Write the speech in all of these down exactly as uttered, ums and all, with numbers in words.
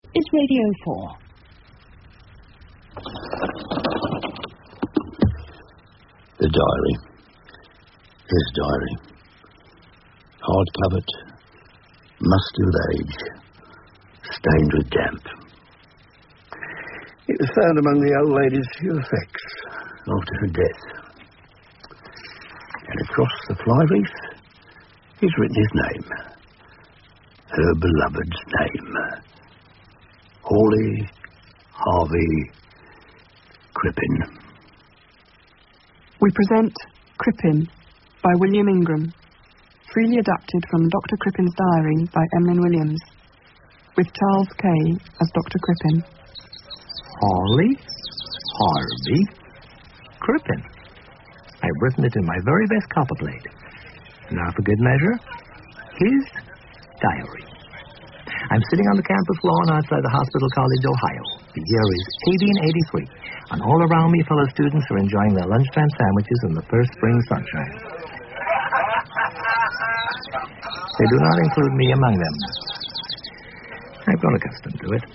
is Radio four. The diary. His diary. Hard-covered, musty with age, stained with damp. It was found among the old lady's few effects after her death. And across the fly-leaf, he's written his name. Her beloved's name. Hawley Harvey Crippen. We present Crippen by William Ingram, freely adapted from Doctor Crippen's Diary by Emlyn Williams, with Charles Kay as Doctor Crippen. Hawley Harvey Crippen. I've written it in my very best copperplate. Now, for good measure, his diary. I'm sitting on the campus lawn outside the Hospital College, Ohio. The year is eighteen eighty-three, and all around me fellow students are enjoying their lunchtime sandwiches in the first spring sunshine. They do not include me among them. I've grown accustomed to it.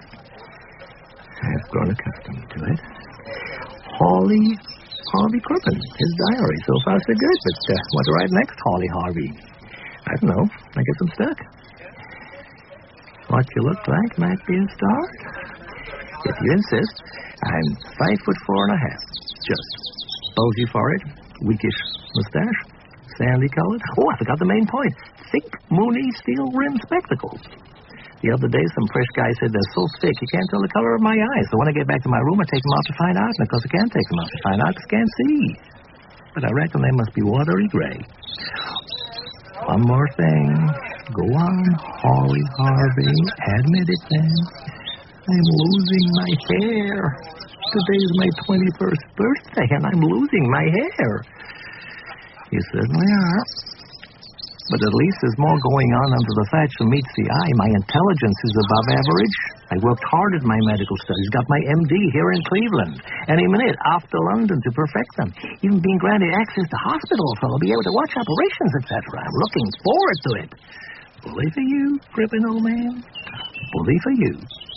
I've grown accustomed to it. Hawley Harvey Crippen, his diary. So far, so good. But uh, what to write next, Hawley Harvey? I don't know. I guess I'm stuck. What you look like might be a start. If you insist, I'm five foot four and a half. Just bulgy forehead, weakish mustache, sandy colored. Oh, I forgot the main point. Thick, moony, steel-rimmed spectacles. The other day, some fresh guy said they're so thick you can't tell the color of my eyes. So when I get back to my room, I take them out to find out. And of course, I can't take them out to find out because I can't see. But I reckon they must be watery gray. One more thing. Go on, Hawley Harvey. Admit it, then. I'm losing my hair. Today's my twenty-first birthday, and I'm losing my hair. You certainly are. But at least there's more going on under the thatch than meets the eye. My intelligence is above average. I worked hard at my medical studies, got my M D here in Cleveland. Any minute, off to London to perfect them. Even being granted access to hospitals, so I'll be able to watch operations, et cetera. I'm looking forward to it. Bully for you, Crippen, old man. Bully for you.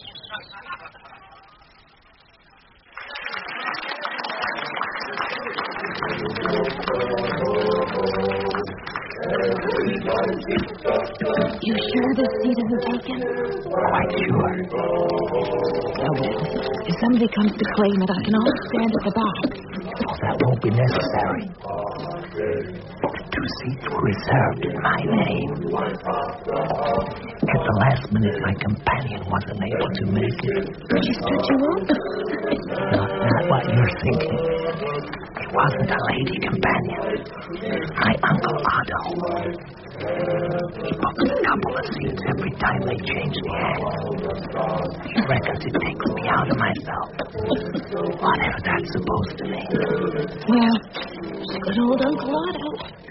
You sure this seat isn't taken? Quite sure. Oh, well, if somebody comes to claim it, I can always stand at the back. Oh, that won't be necessary. The two seats were reserved in my name. At the last minute, my companion wasn't able to make it. She stood you up? Not, not what you're thinking. It wasn't a lady companion. My Uncle Otto. He books a couple of seats every time they change the act. He reckons it takes me out of myself. Whatever that's supposed to mean. Well, good old Uncle Otto.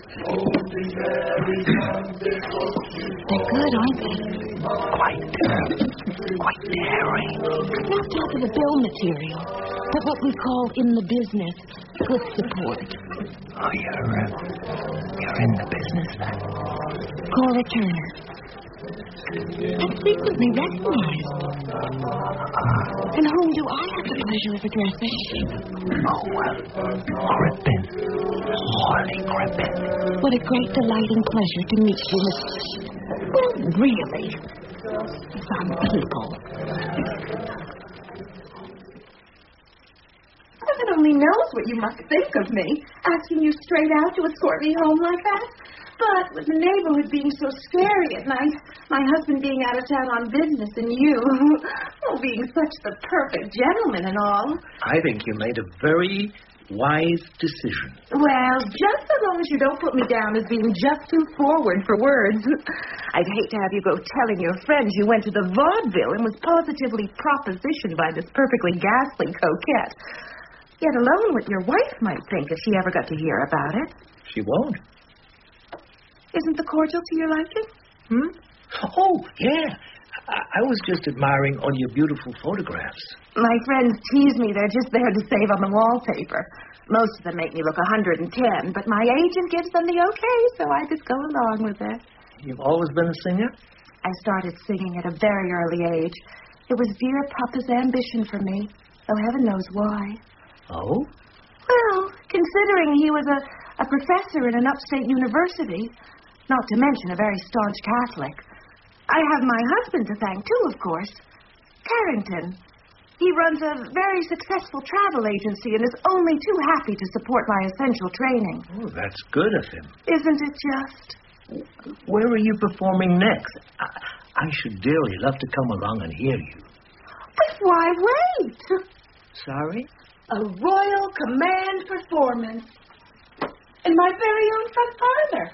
They're good, aren't they? Quite, uh, quite daring. Not talk of the bill material, but what we call in the business good support. Oh, you're, uh, you're in the business, then? Cora Turner. I'm frequently recognized. Uh, And whom do I have the pleasure of addressing? oh, well, Crippen. Hawley Crippen. What a great delight and pleasure to meet you, Miss... Well, really, some people. Heaven only knows what you must think of me, asking you straight out to escort me home like that. But with the neighborhood being so scary at night, my husband being out of town on business, and you, well, being such the perfect gentleman and all. I think you made a very wise decision. Well, just so long as you don't put me down as being just too forward for words. I'd hate to have you go telling your friends you went to the vaudeville and was positively propositioned by this perfectly ghastly coquette. Yet alone what your wife might think if she ever got to hear about it. She won't. Isn't the cordial to your liking? Hmm? Oh, yeah. I, I was just admiring all your beautiful photographs. My friends tease me they're just there to save on the wallpaper. Most of them make me look one hundred ten, but my agent gives them the okay, so I just go along with it. You've always been a singer? I started singing at a very early age. It was dear Papa's ambition for me, though heaven knows why. Oh? Well, considering he was a, a professor in an upstate university, not to mention a very staunch Catholic. I have my husband to thank, too, of course. Carrington. He runs a very successful travel agency and is only too happy to support my essential training. Oh, that's good of him. Isn't it just? Where are you performing next? I, I should dearly love to come along and hear you. But why wait? Sorry? A Royal Command performance. In my very own front parlor.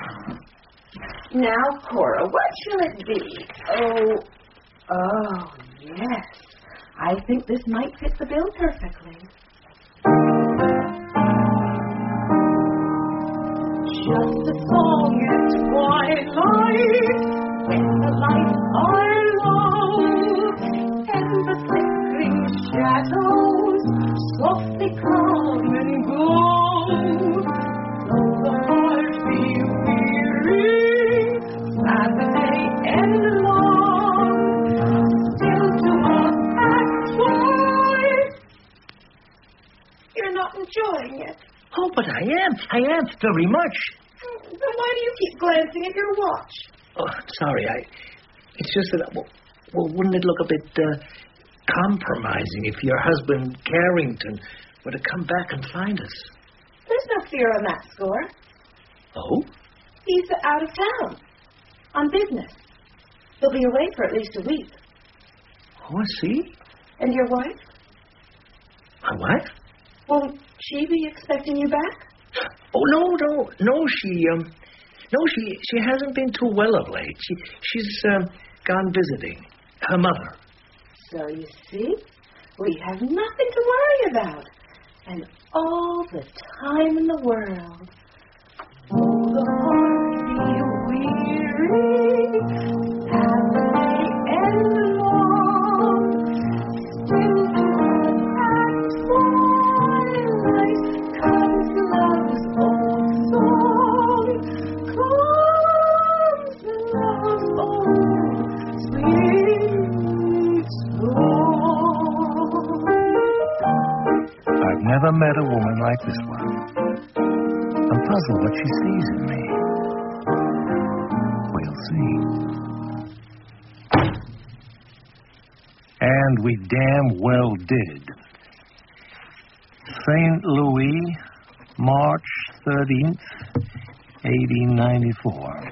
Now, Cora, what shall it be? Oh, oh, yes. I think this might fit the bill perfectly. Just a song at twilight, when the lights are low, and the flickering shadows softly come and go. Though the heart be weary, sad the day and long, still to us at twice. You're not enjoying it. Oh, but I am. I am very much. Then why do you keep glancing at your watch? Oh, sorry. I. It's just that. Well, well wouldn't it look a bit uh, compromising if your husband Carrington were to come back and find us? There's no fear on that score. Oh? He's out of town on business. He'll be away for at least a week. Oh, I see. And your wife? My wife? Won't she be expecting you back? Oh, no, no, no, she, um, no, she, she hasn't been too well of late. She, she's, um, gone visiting her mother. So you see, we have nothing to worry about. And all the time in the world. Oh, the heart be weary, sad the day and long, still to at twilight comes love's old song, comes love's old sweet song. I've never met a woman like this one. I'm puzzled what she sees in me. We'll see. And we damn well did. Saint Louis, March thirteenth, eighteen ninety-four.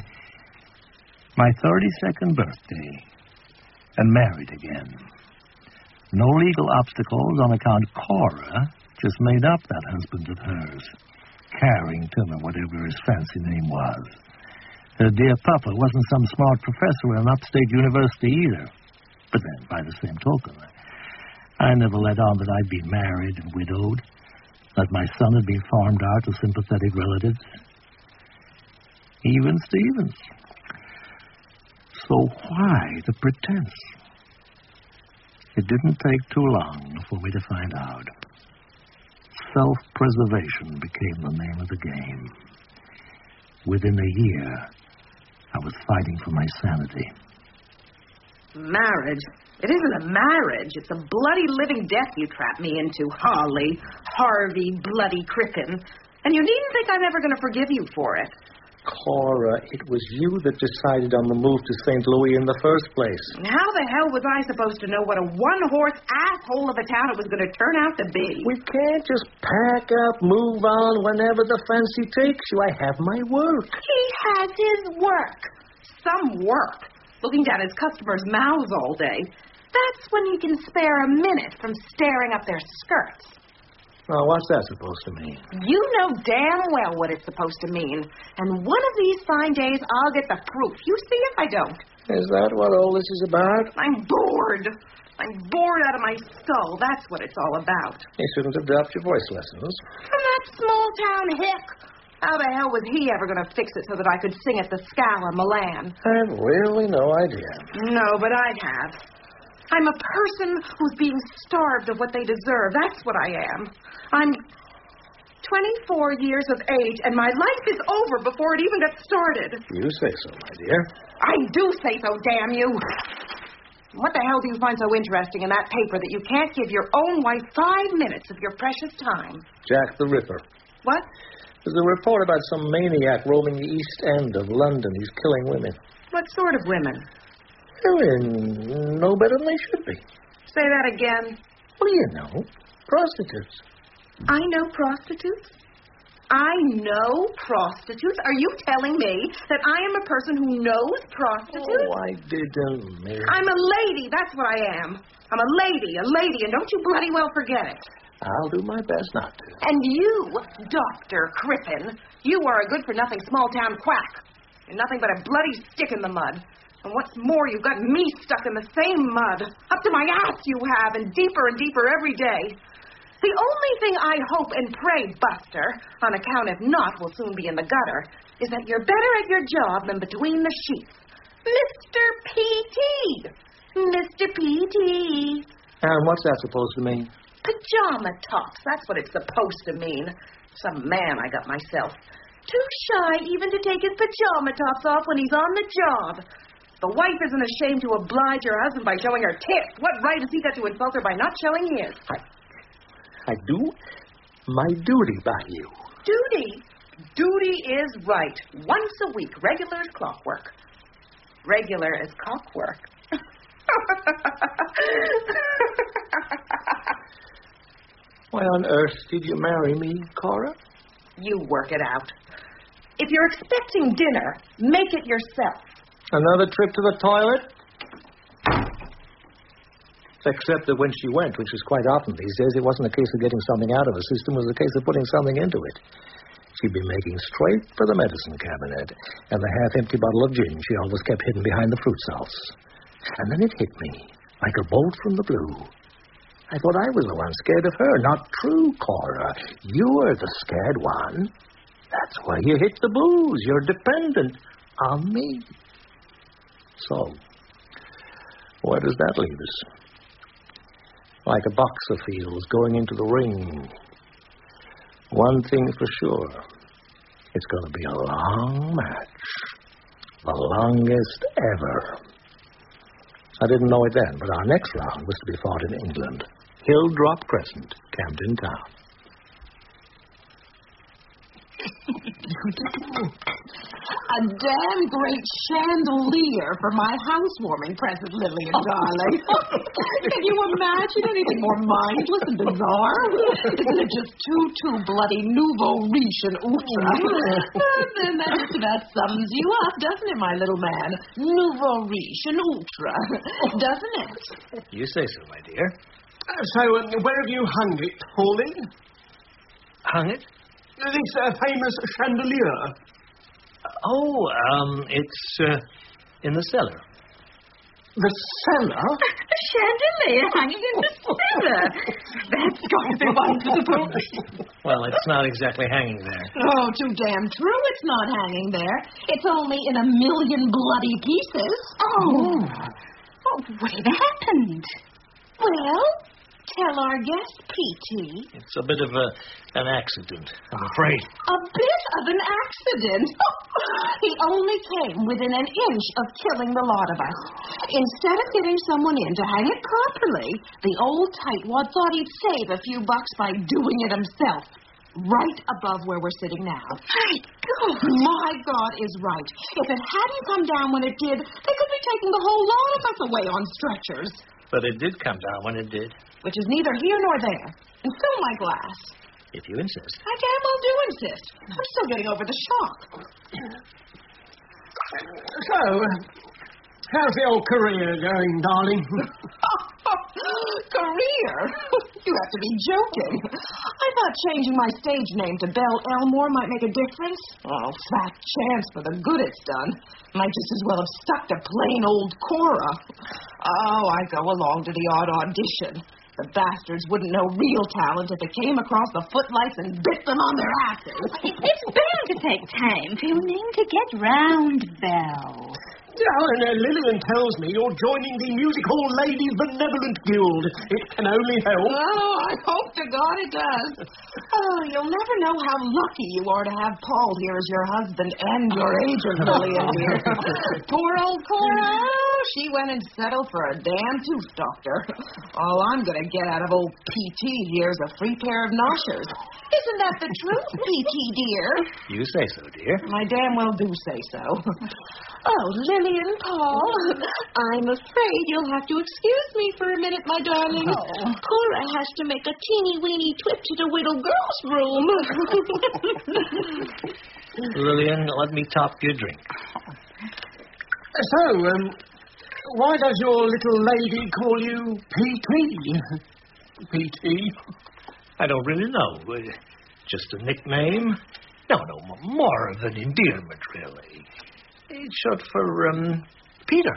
My thirty-second birthday. And married again. No legal obstacles on account Cora just made up that husband of hers. Carrington, or whatever his fancy name was. Her dear papa wasn't some smart professor at an upstate university either. But then, by the same token, I never let on that I'd been married and widowed, that my son had been farmed out to sympathetic relatives. Even Stevens. So why the pretense? It didn't take too long for me to find out. Self-preservation became the name of the game. Within a year, I was fighting for my sanity. Marriage? It isn't a marriage. It's a bloody living death you trapped me into, Holly. Harvey Bloody Crippen. And you needn't think I'm ever going to forgive you for it. Cora, it was you that decided on the move to Saint Louis in the first place. How the hell was I supposed to know what a one-horse asshole of a town it was going to turn out to be? We can't just pack up, move on whenever the fancy takes you. I have my work. He has his work. Some work. Looking down his customers' mouths all day. That's when he can spare a minute from staring up their skirts. Now, what's that supposed to mean? You know damn well what it's supposed to mean. And one of these fine days, I'll get the proof. You see if I don't. Is that what all this is about? I'm bored. I'm bored out of my skull. That's what it's all about. You shouldn't have dropped your voice lessons. And that small-town hick. How the hell was he ever going to fix it so that I could sing at the Scala Milan? I have really no idea. No, but I have. I'm a person who's being starved of what they deserve. That's what I am. I'm twenty-four years of age, and my life is over before it even got started. You say so, my dear. I do say so, damn you. What the hell do you find so interesting in that paper that you can't give your own wife five minutes of your precious time? Jack the Ripper. What? There's a report about some maniac roaming the East End of London. He's killing women. What sort of women? Women no better than they should be. Say that again. What do you know? Prostitutes. I know prostitutes? I know prostitutes? Are you telling me that I am a person who knows prostitutes? Oh, I didn't mean... I'm a lady. That's what I am. I'm a lady, a lady, and don't you bloody well forget it. I'll do my best not to. And you, Doctor Crippen, you are a good-for-nothing small-town quack. You're nothing but a bloody stick in the mud. And what's more, you've got me stuck in the same mud. Up to my ass you have, and deeper and deeper every day. The only thing I hope and pray, Buster, on account if not will soon be in the gutter, is that you're better at your job than between the sheets. Mister P T. Mister P T. And what's that supposed to mean? Pajama tops. That's what it's supposed to mean. Some man I got myself. Too shy even to take his pajama tops off when he's on the job. The wife isn't ashamed to oblige her husband by showing her tits. What right has he got to insult her by not showing his? I... I do my duty by you. Duty? Duty is right. Once a week, regular as clockwork. Regular as cockwork. Why on earth did you marry me, Cora? You work it out. If you're expecting dinner, make it yourself. Another trip to the toilet? Except that when she went, which is quite often these days, it wasn't a case of getting something out of a system, it was a case of putting something into it. She'd be making straight for the medicine cabinet, and the half-empty bottle of gin she always kept hidden behind the fruit sauce. And then it hit me, like a bolt from the blue. I thought I was the one scared of her. Not true, Cora. You were the scared one. That's why you hit the booze. You're dependent on me. So, where does that leave us? Like a boxer feels going into the ring. One thing for sure, it's going to be a long match. The longest ever. I didn't know it then, but our next round was to be fought in England. Hilldrop Crescent, Camden Town. A damn great chandelier for my housewarming present, Lillian, darling. Can you imagine anything more mindless and bizarre? Isn't it just too, too bloody nouveau riche and ultra? Then that just about sums you up, doesn't it, my little man? Nouveau riche and ultra, doesn't it? You say so, my dear. Uh, so, uh, where have you hung it, Pauline? Hung it? This uh, famous chandelier. Oh, um, it's uh, in the cellar. The cellar? A chandelier hanging in the cellar. That's got to be wonderful. Well, it's not exactly hanging there. Oh, too damn true it's not hanging there. It's only in a million bloody pieces. Oh. Oh, what had happened? Well, tell our guest, P T. It's a bit of a, an accident, I'm afraid. A bit of an accident? He only came within an inch of killing the lot of us. Instead of getting someone in to hang it properly, the old tightwad thought he'd save a few bucks by doing it himself. Right above where we're sitting now. My God. My God is right. If it hadn't come down when it did, they could be taking the whole lot of us away on stretchers. But it did come down when it did. Which is neither here nor there. And fill my glass. If you insist. I damn well do insist. I'm still getting over the shock. So, how's the old career going, darling? Career? You have to be joking. I thought changing my stage name to Belle Elmore might make a difference. Oh, fat chance for the good it's done. Might just as well have stuck to plain old Cora. Oh, I go along to the odd audition. The bastards wouldn't know real talent if it came across the footlights and bit them on their asses. It's bound to take time for your name to get round, Belle. Oh, and uh, Lillian tells me you're joining the Musical Ladies Benevolent Guild. It can only help. Oh, I hope to God it does. Oh, you'll never know how lucky you are to have Paul here as your husband and your agent, Lillian, dear. Poor old Cora. Oh, she went and settled for a damn tooth doctor. All I'm going to get out of old P T here is a free pair of noshers. Isn't that the truth, P T, dear? You say so, dear. I damn well do say so. Oh, Lillian, Paul, I'm afraid you'll have to excuse me for a minute, my darling. Oh. Cora has to make a teeny-weeny trip to the little girl's room. Lillian, let me top your drink. So, um, why does your little lady call you P T? P T? I don't really know. Uh, just a nickname? No, no, more of an endearment, really. It's short for, um, Peter.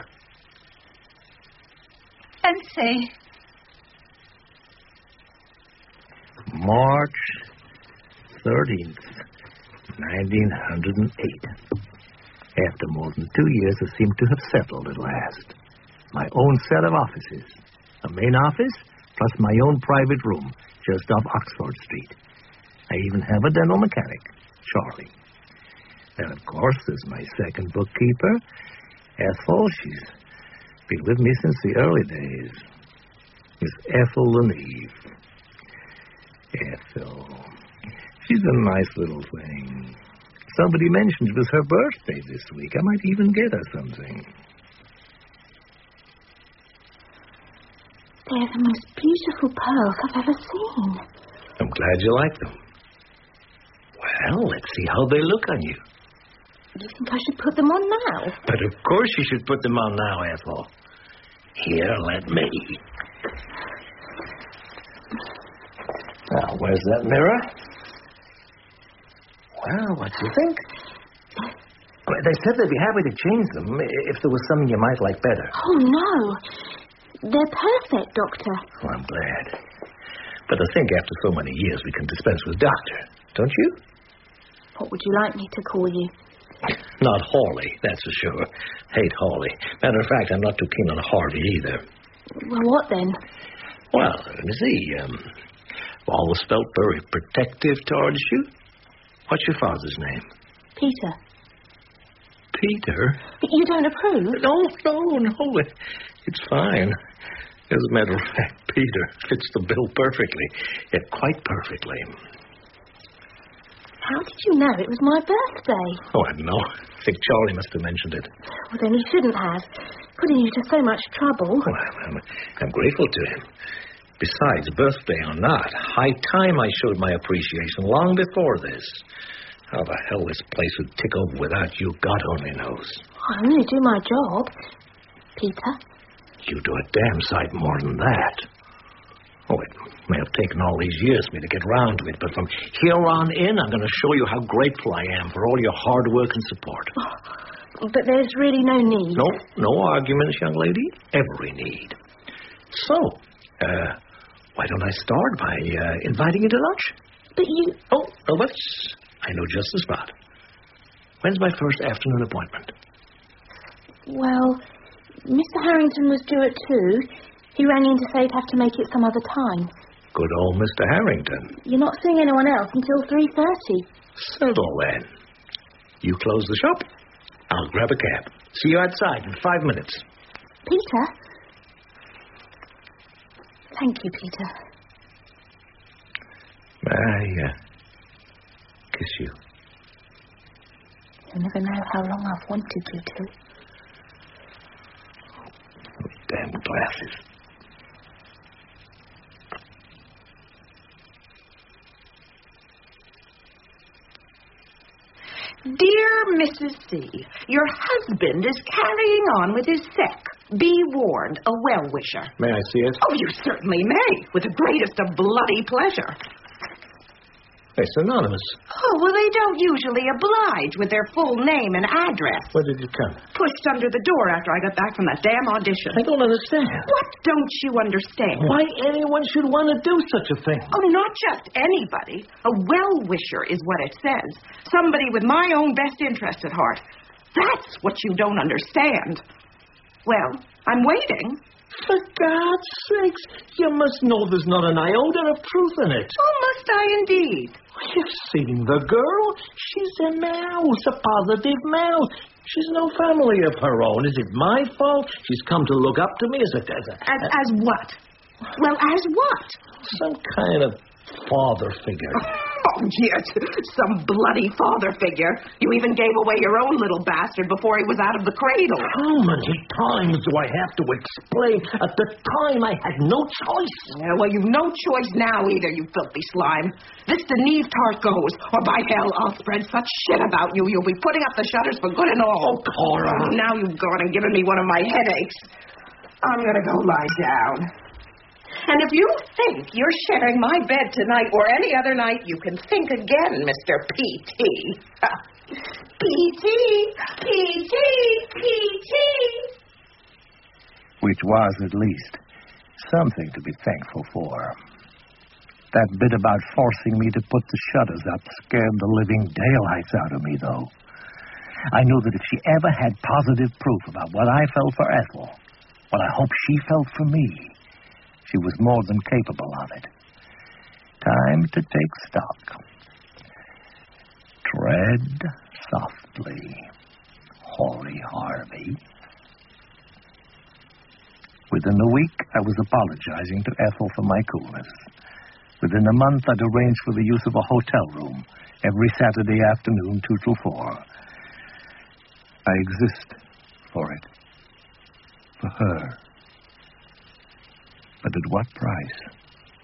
And say, March thirteenth, nineteen oh eight. After more than two years, I seem to have settled at last. My own set of offices. A main office, plus my own private room, just off Oxford Street. I even have a dental mechanic, Charlie. And, of course, there's my second bookkeeper, Ethel. She's been with me since the early days. Miss Ethel Leneve. Ethel. She's a nice little thing. Somebody mentioned it was her birthday this week. I might even get her something. they're the most beautiful pearls I've ever seen. I'm glad you like them. Well, let's see how they look on you. Do you think I should put them on now? But of course you should put them on now, Ethel. Here, let me. Now, where's that mirror? Well, what do you think? They said they'd be happy to change them if there was something you might like better. Oh, no. They're perfect, Doctor. Oh, I'm glad. But I think after so many years we can dispense with Doctor, don't you? What would you like me to call you? Not Hawley, that's for sure. Hate Hawley. Matter of fact, I'm not too keen on Harvey either. Well, what then? Well, let me see. Um, always felt very protective towards you. What's your father's name? Peter. Peter? You don't approve? No, no, no. It, it's fine. As a matter of fact, Peter fits the bill perfectly. Yeah, quite perfectly. How did you know it was my birthday? Oh, I don't know. I think Charlie must have mentioned it. Well, then he shouldn't have. Putting you to so much trouble. Well, I'm, I'm grateful to him. Besides, birthday or not, high time I showed my appreciation long before this. How the hell this place would tick over without you, God only knows. I only do my job, Peter. You do a damn sight more than that. Oh, it may have taken all these years for me to get round to it, but from here on in, I'm going to show you how grateful I am for all your hard work and support. Oh, but there's really no need. No, no arguments, young lady. Every need. So, uh, why don't I start by uh, inviting you to lunch? But you... Oh, no, but I know just the spot. When's my first afternoon appointment? Well, Mister Harrington was due at two. He rang in to say he'd have to make it some other time. Good old Mister Harrington. You're not seeing anyone else until three thirty. Settle then. You close the shop. I'll grab a cab. See you outside in five minutes. Peter? Thank you, Peter. May I uh, kiss you? You'll never know how long I've wanted you to. Damn glasses. Dear Missus C, your husband is carrying on with his sec. Be warned, a well-wisher. May I see it? Oh, you certainly may, with the greatest of bloody pleasure. It's anonymous. Oh, well, they don't usually oblige with their full name and address. Where did it come? Pushed under the door after I got back from that damn audition. I don't understand. What don't you understand? Why anyone should want to do such a thing? Oh, not just anybody. A well-wisher is what it says. Somebody with my own best interest at heart. That's what you don't understand. Well, I'm waiting. For God's sakes, you must know there's not an iota of truth in it. Oh, must I indeed? You've seen the girl. She's a mouse, a positive mouse. She's no family of her own. Is it my fault? She's come to look up to me as a... As, a, As, as what? Well, as what? some kind of father figure. Oh, yes, some bloody father figure. You even gave away your own little bastard before he was out of the cradle. How many times do I have to explain? At the time, I had no choice. Yeah, well, you've no choice now either, you filthy slime. This Deneve Tart goes, or by hell, I'll spread such shit about you, you'll be putting up the shutters for good and all. Oh, Cora. Oh, now you've gone and given me one of my headaches. I'm going to go lie down. And if you think you're sharing my bed tonight or any other night, you can think again, Mister P T. P T, P T, P T. Which was, at least, something to be thankful for. That bit about forcing me to put the shutters up scared the living daylights out of me, though. I knew that if she ever had positive proof about what I felt for Ethel, what I hoped she felt for me, she was more than capable of it. Time to take stock. Tread softly, Holly Harvey. Within a week, I was apologizing to Ethel for my coolness. Within a month, I'd arranged for the use of a hotel room every Saturday afternoon, two till four. I exist for it. For her. But at what price?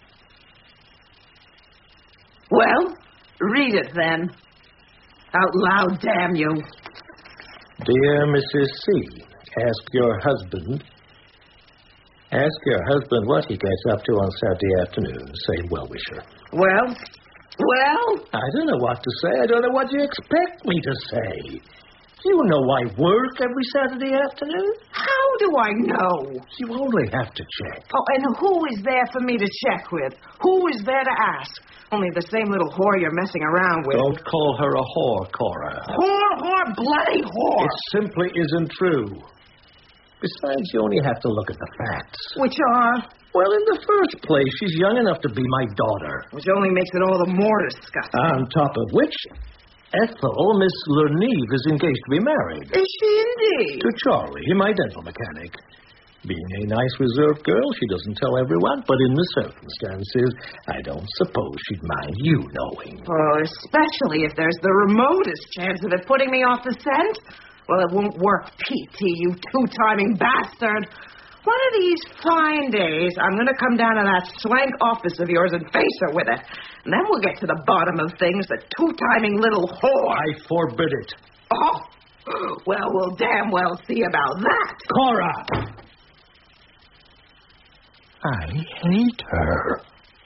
Well, read it then. Out loud, damn you. Dear Missus C, ask your husband. Ask your husband what he gets up to on Saturday afternoon. Say well-wisher. Well, well? I don't know what to say. I don't know what you expect me to say. You know I work every Saturday afternoon. How do I know? You only have to check. Oh, and who is there for me to check with? Who is there to ask? Only the same little whore you're messing around with. Don't call her a whore, Cora. Whore, whore, bloody whore. It simply isn't true. Besides, you only have to look at the facts. Which are? Well, in the first place, she's young enough to be my daughter. Which only makes it all the more disgusting. On top of which, Ethel, Miss Lernieve, is engaged to be married. Is she indeed? To Charlie, my dental mechanic. Being a nice, reserved girl, she doesn't tell everyone, but in the circumstances, I don't suppose she'd mind you knowing. Oh, especially if there's the remotest chance of it putting me off the scent. Well, it won't work, P T, you two-timing bastard. One of these fine days, I'm going to come down to that swank office of yours and face her with it. And then we'll get to the bottom of things, the two-timing little whore. I forbid it. Oh, well, we'll damn well see about that. Cora! I hate her.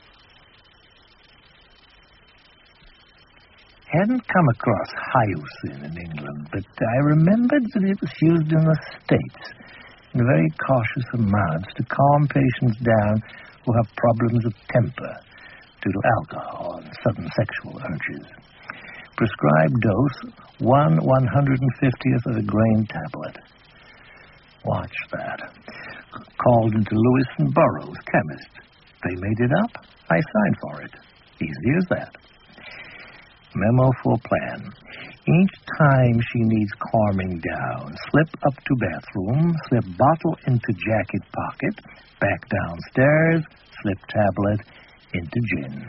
Hadn't come across hyoscine in England, but I remembered that it was used in the States in very cautious amounts to calm patients down who have problems of temper due to alcohol and sudden sexual urges. Prescribed dose, one one hundred fiftieth of a grain tablet. Watch that. Called into Lewis and Burroughs, chemist. They made it up. I signed for it. Easy as that. Memo for plan. Each time she needs calming down, slip up to bathroom, slip bottle into jacket pocket, back downstairs, slip tablet into gin.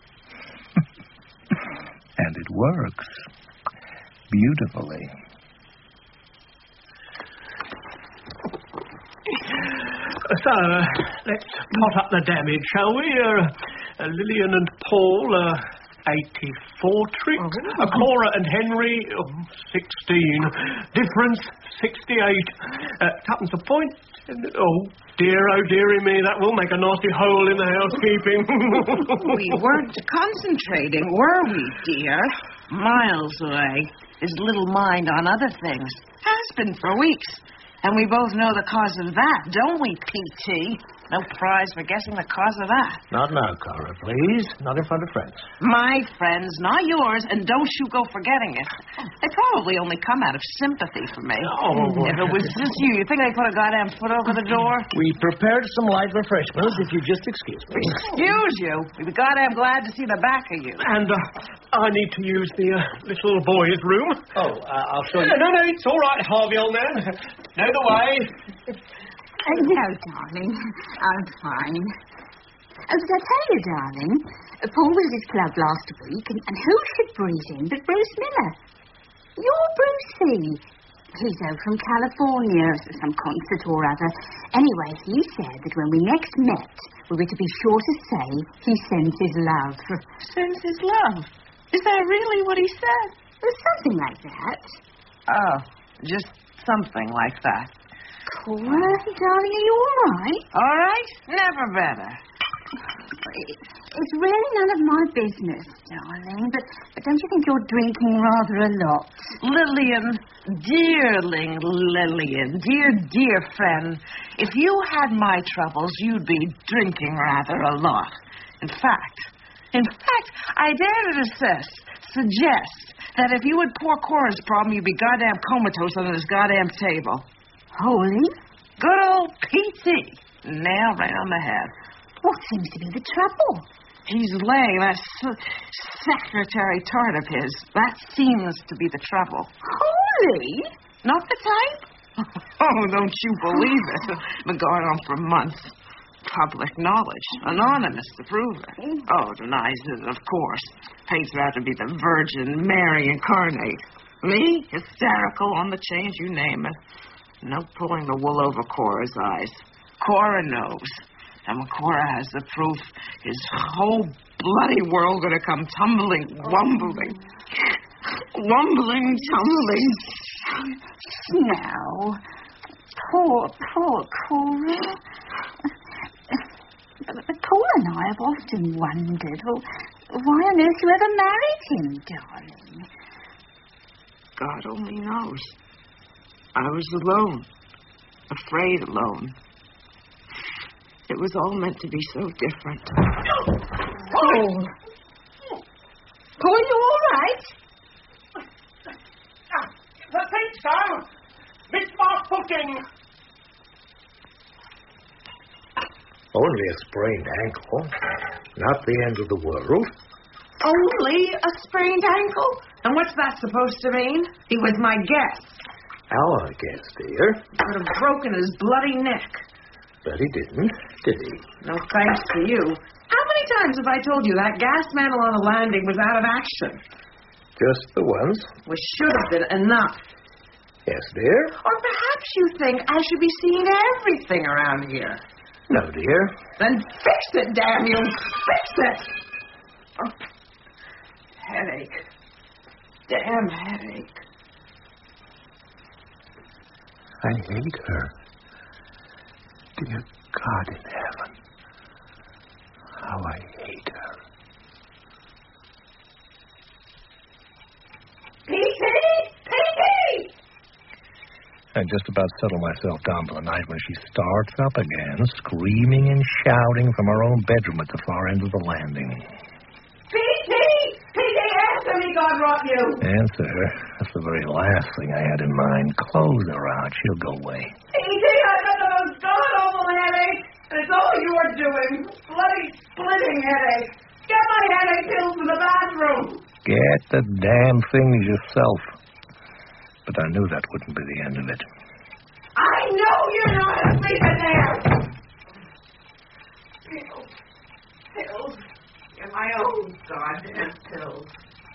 And it works. Beautifully. So, uh, let's pot up the damage, shall we? Uh, uh, Lillian and Paul, uh, eighty-four tricks. Oh. Uh, Cora and Henry, oh, sixteen. Difference, sixty-eight. Uh, tuppence a point. Oh, dear, oh, dearie me, that will make a nasty hole in the housekeeping. We weren't concentrating, were we, dear? Miles away. His little mind on other things. Has been for weeks. And we both know the cause of that, don't we, P T? No prize for guessing the cause of that. Not now, Cora, please. Not in front of friends. My friends, not yours, and don't you go forgetting it. They probably only come out of sympathy for me. Oh. If it was just you, you think I'd put a goddamn foot over the door? We prepared some light refreshments, if you just excuse me. Excuse you. We'd be goddamn glad to see the back of you. And uh, I need to use the uh, little boy's room. Oh, uh, I'll show you. No, no, no, it's all right, Harvey, old man. Know the way. Uh, no, darling. I'm fine. Oh, did I tell you, darling? uh, Paul was at his club last week, and, and who should breeze in but Bruce Miller? You're Brucey. He's over from California, some concert or other. Anyway, he said that when we next met, we were to be sure to say he sends his love. Sends his love? Is that really what he said? Or something like that. Oh, just something like that. Cora, darling, are you all right? All right? Never better. It's really none of my business, darling, but, but don't you think you're drinking rather a lot? Lillian, dearling Lillian, dear, dear friend, if you had my troubles, you'd be drinking rather a lot. In fact, in fact, I dare to assess, suggest that if you would pour Cora's problem, you'd be goddamn comatose on this goddamn table. Holy? Good old P T. Nail right on the head. What seems to be the trouble? He's laying that s- secretary tart of his. That seems to be the trouble. Holy? Not the type? Oh, don't you believe it. Been going on for months. Public knowledge. Anonymous to prove it. Oh, denies it, of course. Paints her out to be the Virgin Mary incarnate. Me? Hysterical, on the change, you name it. No pulling the wool over Cora's eyes. Cora knows. And when Cora has the proof, his whole bloody world gonna come tumbling, wumbling. Wumbling, tumbling. Now, poor, poor Cora. But Paul and I have often wondered, well, why on earth you ever married him, darling? God only knows. I was alone. Afraid alone. It was all meant to be so different. Paul. Paul, you all right? I think so. Miss my footing. Only a sprained ankle. Not the end of the world. Only a sprained ankle? And what's that supposed to mean? He was my guest. Our guest, dear. Could have broken his bloody neck. But he didn't, did he? No thanks to you. How many times have I told you that gas mantle on the landing was out of action? Just the once. Which should have been enough. Yes, dear? Or perhaps you think I should be seeing everything around here. No, dear. Then fix it, damn you! Fix it! Oh, headache. Damn headache. I hate her. Dear God in heaven. How I hate her. Petey! Petey! I just about settled myself down for the night when she starts up again, screaming and shouting from her own bedroom at the far end of the landing. Petey! Petey, answer me, God rot you! Answer her? That's the very last thing I had in mind. Close her out. She'll go away. Petey, I've got the most god-awful headache, and it's all you're doing. Bloody splitting headache. Get my headache pills from the bathroom. Get the damn things yourself. But I knew that wouldn't be the end of it. I know you're not asleep in there. Pills. Pills. You're my own goddamn pills.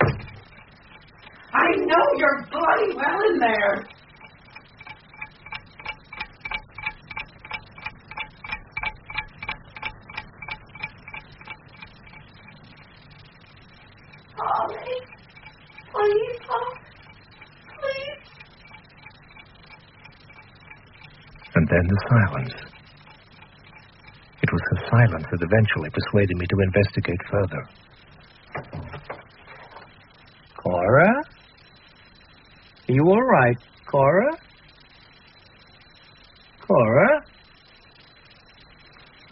I know you're bloody well in there. Polly, please, Polly, please. And then the silence. It was the silence that eventually persuaded me to investigate further. Cora? Are you all right, Cora? Cora?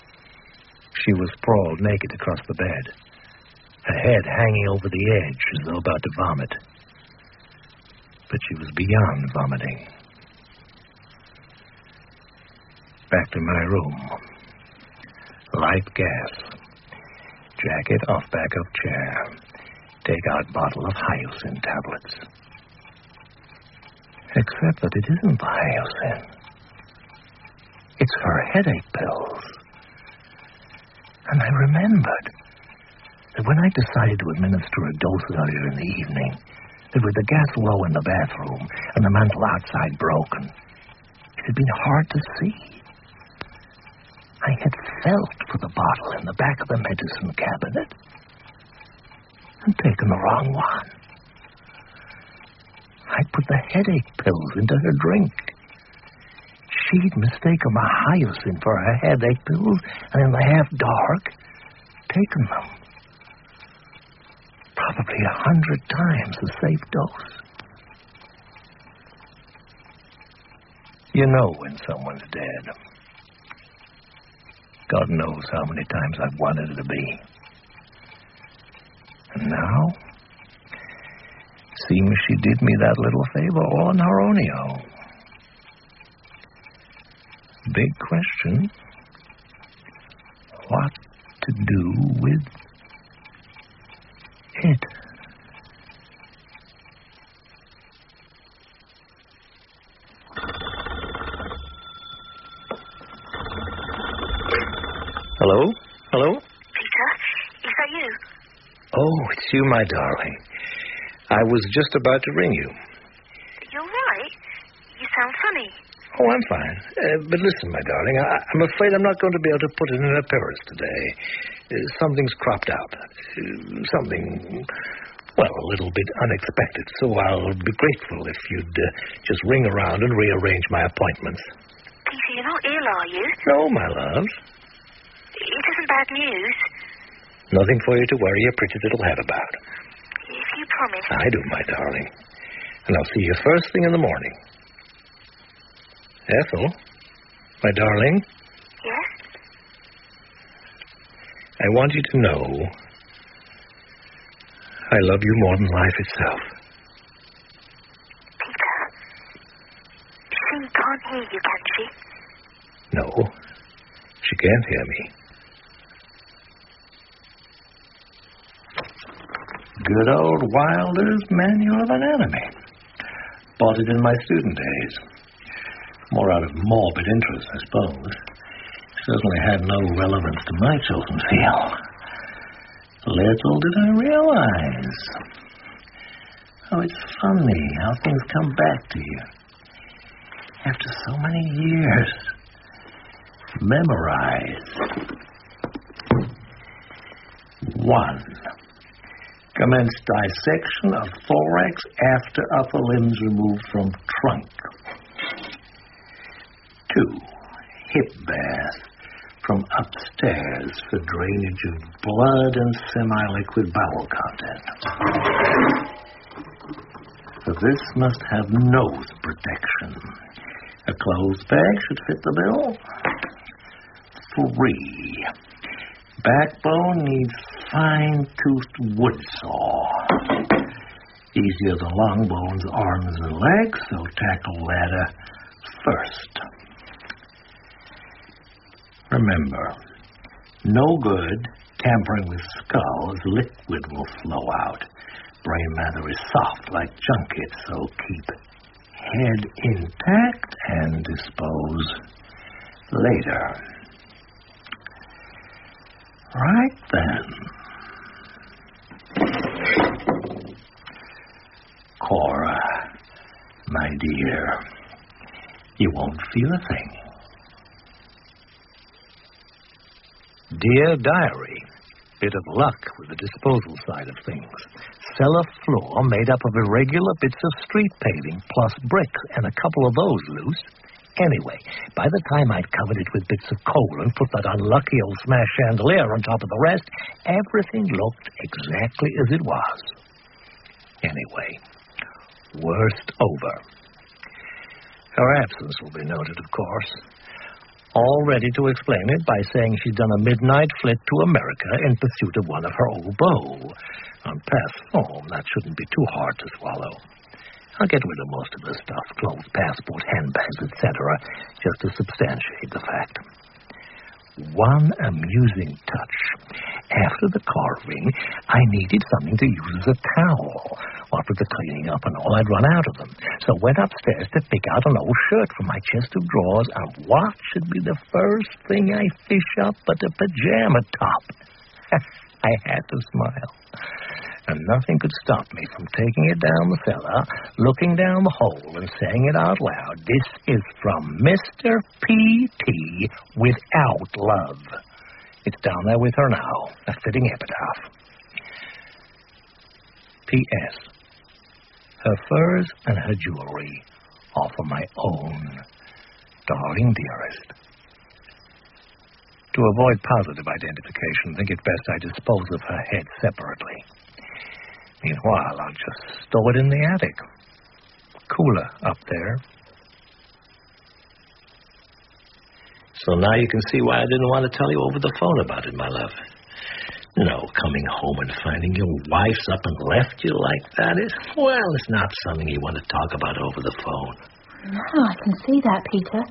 She was sprawled naked across the bed, her head hanging over the edge as though about to vomit. But she was beyond vomiting. Back to my room. Light gas. Jacket off back of chair. Take out bottle of hyoscine tablets. Except that it isn't the hyoscine. It's her headache pills. And I remembered that when I decided to administer a dose earlier in the evening, that with the gas low in the bathroom and the mantel outside broken, it had been hard to see. I had felt for the bottle in the back of the medicine cabinet and taken the wrong one. I'd put the headache pills into her drink. She'd mistaken my hyoscine for her headache pills, and in the half-dark, taken them. Probably a hundred times the safe dose. You know when someone's dead. God knows how many times I've wanted it to be. And now, seems she did me that little favor all on her own. Big question. What to do with it? Hello? Hello? Peter, is that you? Oh, it's you, my darling. I was just about to ring you. You're right. You sound funny. Oh, I'm fine. Uh, but listen, my darling, I, I'm afraid I'm not going to be able to put in an appearance today. Uh, something's cropped up. Uh, something, well, a little bit unexpected. So I'll be grateful if you'd uh, just ring around and rearrange my appointments. Peter, you're not ill, are you? No, my love. It isn't bad news. Nothing for you to worry your pretty little head about. If you promise. I do, my darling. And I'll see you first thing in the morning. Ethel, my darling. Yes? I want you to know I love you more than life itself. Peter, she can't hear you, can she? No, she can't hear me. Good old Wilder's Manual of Anatomy. Bought it in my student days. More out of morbid interest, I suppose. Certainly had no relevance to my chosen field. Little did I realize. Oh, it's funny how things come back to you. After so many years. Memorize. One. Commence dissection of thorax after upper limbs removed from trunk. Two. Hip bath from upstairs for drainage of blood and semi-liquid bowel content. This must have nose protection. A clothes bag should fit the bill. Three. Backbone needs fine-toothed wood saw. Easier than long bones, arms, and legs, so tackle ladder first. Remember, no good tampering with skulls. Liquid will flow out. Brain matter is soft like junket, so keep head intact and dispose later. Right then. Cora, my dear, you won't feel a thing. Dear Diary, bit of luck with the disposal side of things. Cellar floor made up of irregular bits of street paving plus bricks and a couple of those loose. Anyway, by the time I'd covered it with bits of coal and put that unlucky old smashed chandelier on top of the rest, everything looked exactly as it was. Anyway, worst over. Her absence will be noted, of course. all ready to explain it by saying she'd done a midnight flit to America in pursuit of one of her old beaux. On pass, oh, that shouldn't be too hard to swallow. I'll get rid of most of the stuff, clothes, passport, handbags, et cetera, just to substantiate the fact. One amusing touch. After the carving, I needed something to use as a towel. What with the cleaning up and all, I'd run out of them. So went upstairs to pick out an old shirt from my chest of drawers, and what should be the first thing I fish up but a pajama top? I had to smile. And nothing could stop me from taking it down the cellar, looking down the hole, and saying it out loud. This is from Mister P T without love. It's down there with her now, a fitting epitaph. P S Her furs and her jewelry are for my own darling dearest. To avoid positive identification, think it best I dispose of her head separately. Meanwhile, I'll just stow it in the attic. Cooler up there. So now you can see why I didn't want to tell you over the phone about it, my love. No, coming home and finding your wife's up and left you like that is, well, it's not something you want to talk about over the phone. No, I can see that, Peter.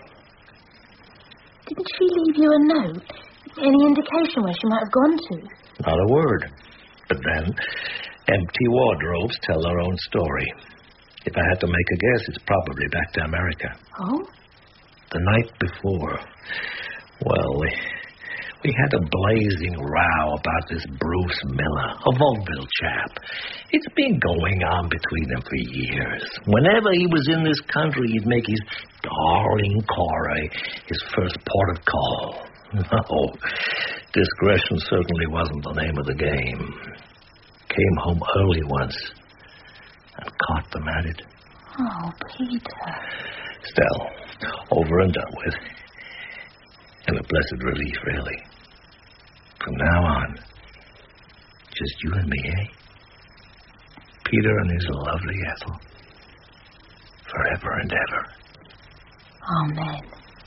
Didn't she leave you a note? Any indication where she might have gone to? Not a word. But then, empty wardrobes tell their own story. If I had to make a guess, it's probably back to America. Oh? The night before, well, we, we had a blazing row about this Bruce Miller, a vaudeville chap. It's been going on between them for years. Whenever he was in this country, he'd make his darling Cora his first port of call. No, discretion certainly wasn't the name of the game. Came home early once and caught them at it. Oh, Peter. Still, over and done with. And a blessed relief, really. From now on, just you and me, eh? Peter and his lovely Ethel. Forever and ever. Amen.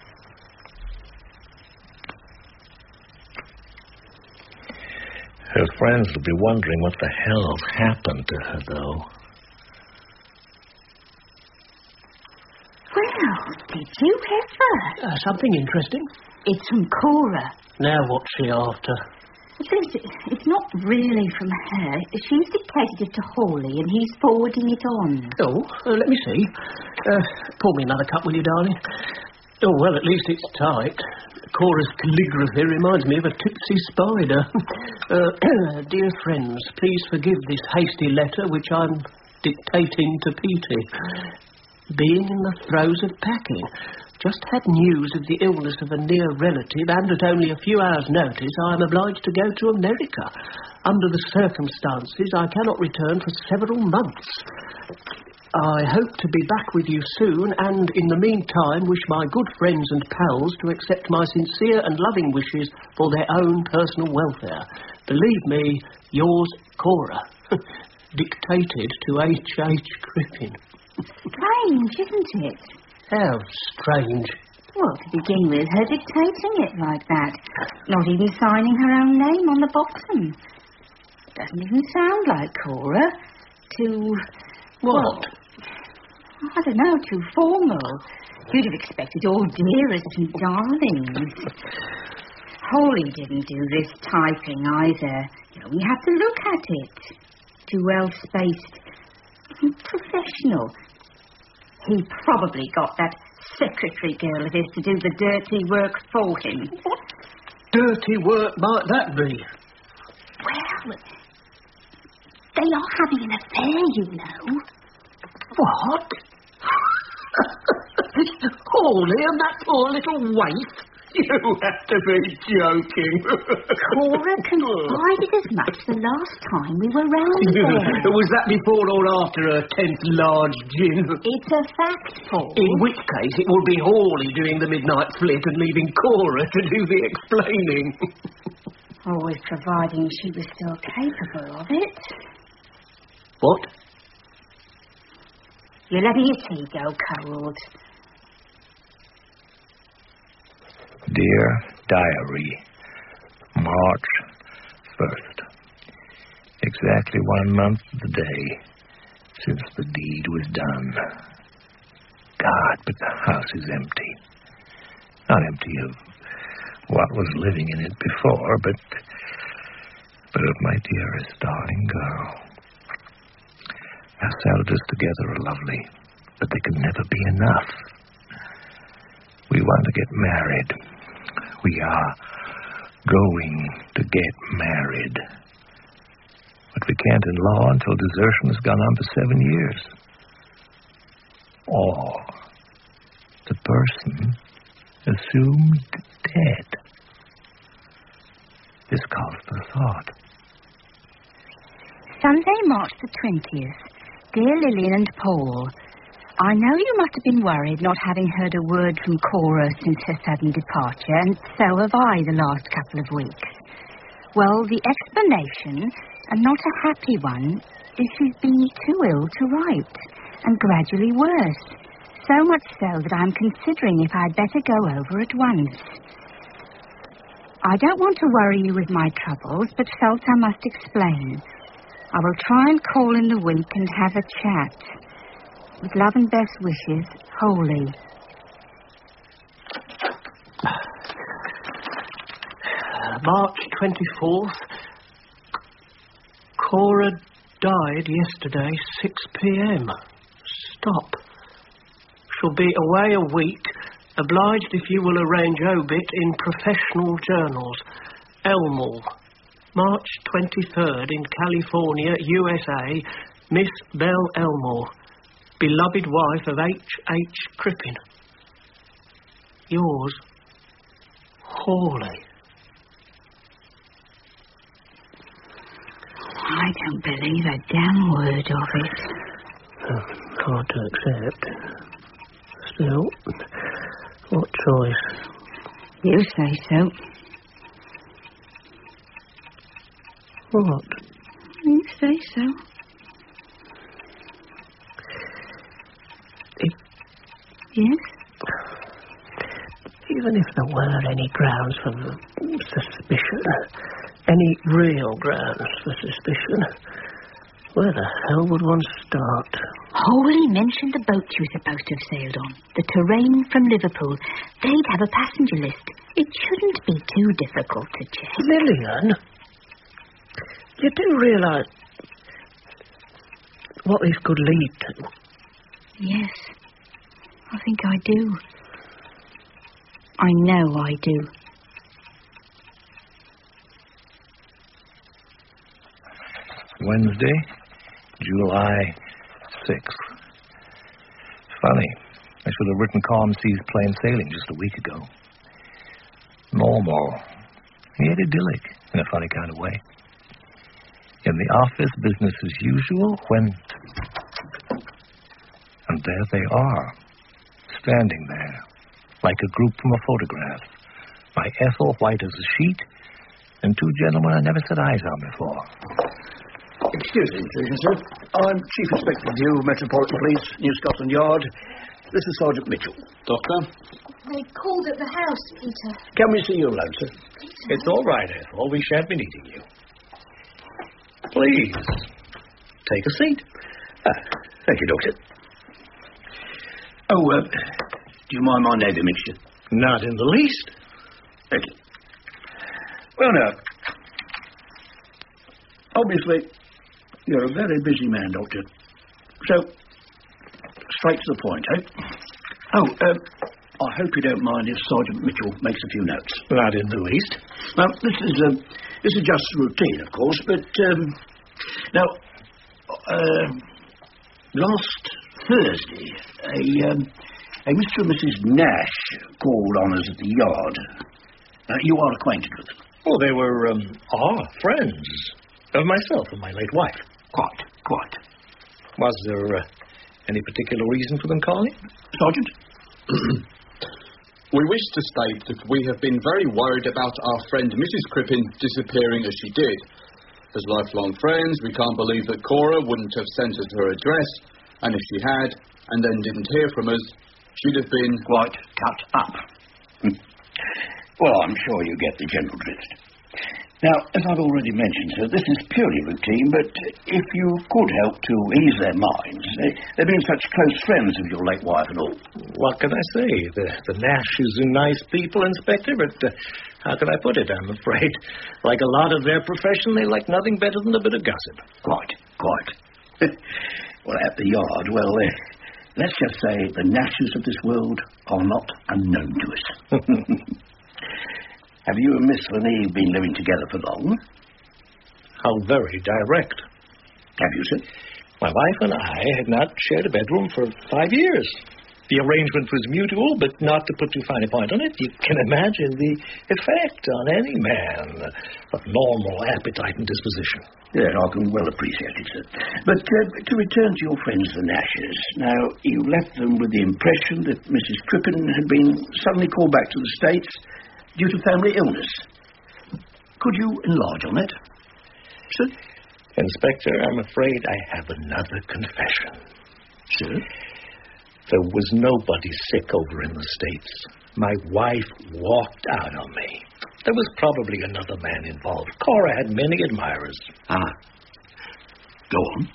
Her friends will be wondering what the hell's happened to her, though. Well, did you ever? Uh, something interesting. It's from Cora. Now what's she after? It's, it's not really from her. She's dictated it to Hawley, and he's forwarding it on. Oh, uh, let me see. Uh, pour me another cup, will you, darling? Oh, well, at least it's tight. Cora's calligraphy reminds me of a tipsy spider. uh, dear friends, please forgive this hasty letter which I'm dictating to Petey. Being in the throes of packing, just had news of the illness of a near relative, and at only a few hours' notice I am obliged to go to America. Under the circumstances, I cannot return for several months. I hope to be back with you soon, and in the meantime wish my good friends and pals to accept my sincere and loving wishes for their own personal welfare. Believe me, yours, Cora. Dictated to H H Crippen. Strange, isn't it? How strange. Well, to begin with, her dictating it like that. Not even signing her own name on the bottom. Doesn't even sound like Cora. Too... What? Well, I don't know, too formal. You'd have expected all dearest and darlings. Hawley didn't do this typing either. You know, we have to look at it. Too well spaced. Professional. He probably got that secretary girl of his to do the dirty work for him. What dirty work might that be? Well, they are having an affair, you know. What? Hawley and that poor little waif? You have to be joking. Cora can hide it as much the last time we were round there. Was that before or after her tenth large gin? It's a fact, Paul. In which case it will be Hawley doing the midnight flit and leaving Cora to do the explaining. Always providing she was still capable of it. What? You're letting your tea go cold. Dear Diary, March first. Exactly one month to the day since the deed was done. God, but the house is empty. Not empty of what was living in it before, but, but of my dearest darling girl. Our Saturdays together are lovely, but they can never be enough. We want to get married. We are going to get married. But we can't in law until desertion has gone on for seven years. Or the person assumed dead. This calls for thought. Sunday, March the twentieth. Dear Lillian and Paul, I know you must have been worried not having heard a word from Cora since her sudden departure, and so have I the last couple of weeks. Well, the explanation, and not a happy one, is she's been too ill to write, and gradually worse. So much so that I'm considering if I'd better go over at once. I don't want to worry you with my troubles, but felt I must explain. I will try and call in the week and have a chat. With love and best wishes, Holly. March twenty-fourth. Cora died yesterday, six p.m. Stop. Shall be away a week. Obliged if you will arrange obit in professional journals. Elmore. March twenty-third in California, U S A. Miss Belle Elmore. Beloved wife of H H Crippen. Yours, Hawley. I don't believe a damn word of it. Oh, hard to accept. Still, what choice? You say so. What? You say so. It, yes? Even if there were any grounds for suspicion, any real grounds for suspicion, where the hell would one start? Hawley mentioned the boat you were supposed to have sailed on, the Terrain from Liverpool. They'd have a passenger list. It shouldn't be too difficult to check. Lillian, you do realise what this could lead to? Yes, I think I do. I know I do. Wednesday, July sixth. Funny. I should have written Calm Seas Plain Sailing just a week ago. Normal. Yet idyllic, in a funny kind of way. In the office, business as usual, when... And there they are, standing there, like a group from a photograph. My Ethel white as a sheet, and two gentlemen I never set eyes on before. Excuse me, please, sir. I'm Chief Inspector Dew, Metropolitan Police, New Scotland Yard. This is Sergeant Mitchell. Doctor? They called at the house, Peter. Can we see you alone, sir? Peter. It's all right, Ethel. We shan't be needing you. Please, take a seat. Ah, thank you, Doctor. Oh, uh, do you mind my neighbour mixture? Not in the least. Thank you. Well, now, obviously, you're a very busy man, Doctor. So, straight to the point, eh? Oh, um, I hope you don't mind if Sergeant Mitchell makes a few notes. Not in the least. Now, this is um, this is just routine, of course, but um, now, uh, last Thursday, a um, a Mister and Missus Nash called on us at the yard. Uh, you are acquainted with them? Oh, they were um, ah friends of myself and my late wife. Quite, quite. Was there uh, any particular reason for them calling? Sergeant? We wish to state that we have been very worried about our friend Missus Crippen disappearing as she did. As lifelong friends, we can't believe that Cora wouldn't have sent us her address, and if she had, and then didn't hear from us, she'd have been... Quite cut up. Well, I'm sure you get the general drift. Now, as I've already mentioned, sir, this is purely routine, but if you could help to ease their minds, they, they've been such close friends of your late wife and all. What can I say? The, the Nashes are nice people, Inspector, but uh, how can I put it? I'm afraid, like a lot of their profession, they like nothing better than a bit of gossip. Quite, quite. Well, at the yard, well, uh, let's just say the Nashes of this world are not unknown to us. Have you and Miss Leneve been living together for long? How very direct. Have you, sir? My wife and I had not shared a bedroom for five years. The arrangement was mutual, but not to put too fine a point on it, you can imagine the effect on any man of normal appetite and disposition. Yeah, I can well appreciate it, sir. But uh, to return to your friends, the Nashes, now, you left them with the impression that Missus Crippen had been suddenly called back to the States due to family illness. Could you enlarge on that, sir? Inspector, I'm afraid I have another confession. Sir? There was nobody sick over in the States. My wife walked out on me. There was probably another man involved. Cora had many admirers. Ah. Go on.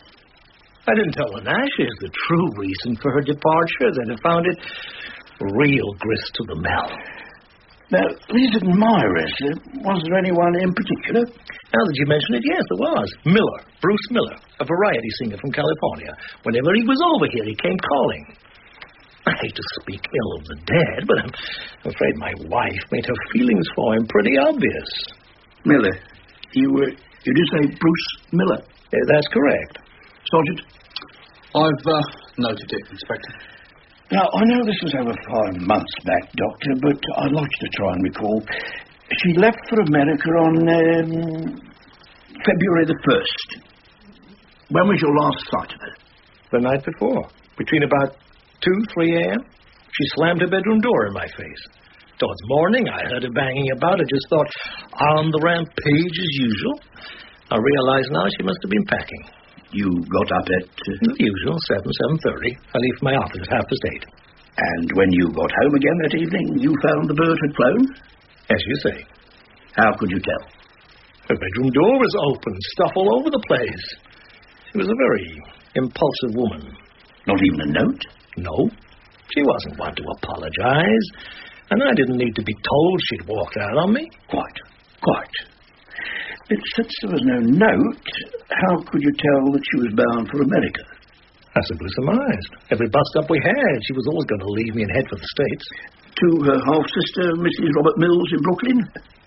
I didn't tell the Nashes the true reason for her departure. They'd have found it real grist to the mill. Now, these admirers, uh, was there anyone in particular? Now that you mention it, yes, there was. Miller, Bruce Miller, a variety singer from California. Whenever he was over here, he came calling. I hate to speak ill of the dead, but I'm afraid my wife made her feelings for him pretty obvious. Miller? You, uh, you did say Bruce Miller? Uh, that's correct. Sergeant? I've uh, noted it, Inspector. Now, I know this was over five months back, Doctor, but I'd like you to try and recall. She left for America on um, February the first. When was your last sight of her? The night before. Between about two, three a.m. She slammed her bedroom door in my face. Towards morning, I heard her banging about. I just thought, on the rampage as usual. I realize now she must have been packing. You got up at... Uh... The usual, seven, seven thirty. I leave my office at half past eight. And when you got home again that evening, you found the bird had flown? As you say. How could you tell? Her bedroom door was open, stuff all over the place. She was a very impulsive woman. Not even a note? No. She wasn't one to apologize. And I didn't need to be told she'd walked out on me. Quite. Quite. But since there was no note, how could you tell that she was bound for America? I simply surmised. Every bust-up we had, she was always going to leave me and head for the States. To her half-sister, Missus Robert Mills, in Brooklyn?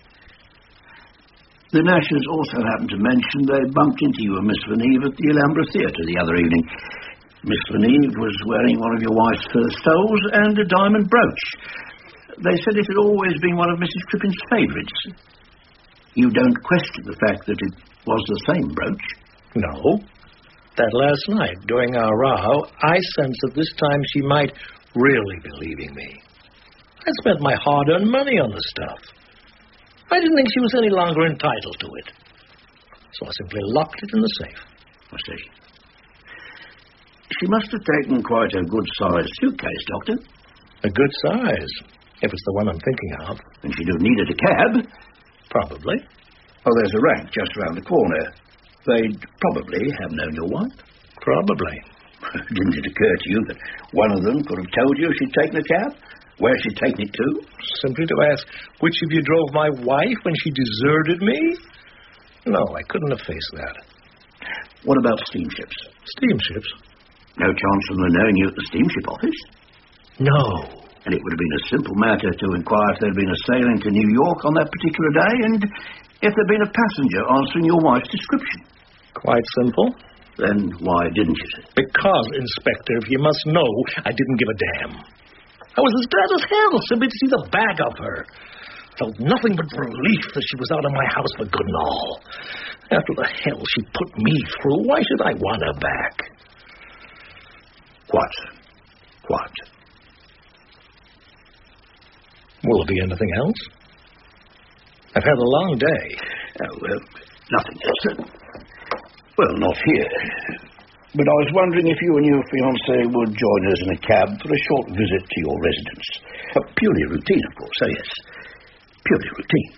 The Nashes also happened to mention they bumped into you and Miss Leneve at the Alhambra Theatre the other evening. Miss Leneve was wearing one of your wife's first stoles and a diamond brooch. They said it had always been one of Missus Crippen's favourites. You don't question the fact that it was the same brooch? No. That last night, during our row, I sensed that this time she might really be leaving me. I spent my hard-earned money on the stuff. I didn't think she was any longer entitled to it. So I simply locked it in the safe. I see. She must have taken quite a good-sized suitcase, Doctor. A good size, if it's the one I'm thinking of. And she'd have needed a cab. Probably. Oh, there's a rank just round the corner. They'd probably have known your wife. Probably. Didn't it occur to you that one of them could have told you she'd taken a cab? Where she'd taken it to? Simply to ask which of you drove my wife when she deserted me? No, I couldn't have faced that. What about steamships? Steamships? No chance of them knowing you at the steamship office? No. And it would have been a simple matter to inquire if there'd been a sailing to New York on that particular day and if there'd been a passenger answering your wife's description. Quite simple. Then why didn't you, sir? Because, Inspector, if you must know, I didn't give a damn. I was as glad as hell simply to see the bag of her. Felt nothing but relief that she was out of my house for good and all. After the hell she put me through, why should I want her back? What? What? Will there be anything else? I've had a long day. Oh, well, nothing else. Well, not here. But I was wondering if you and your fiancée would join us in a cab for a short visit to your residence. Uh, purely routine, of course, oh yes. purely routine.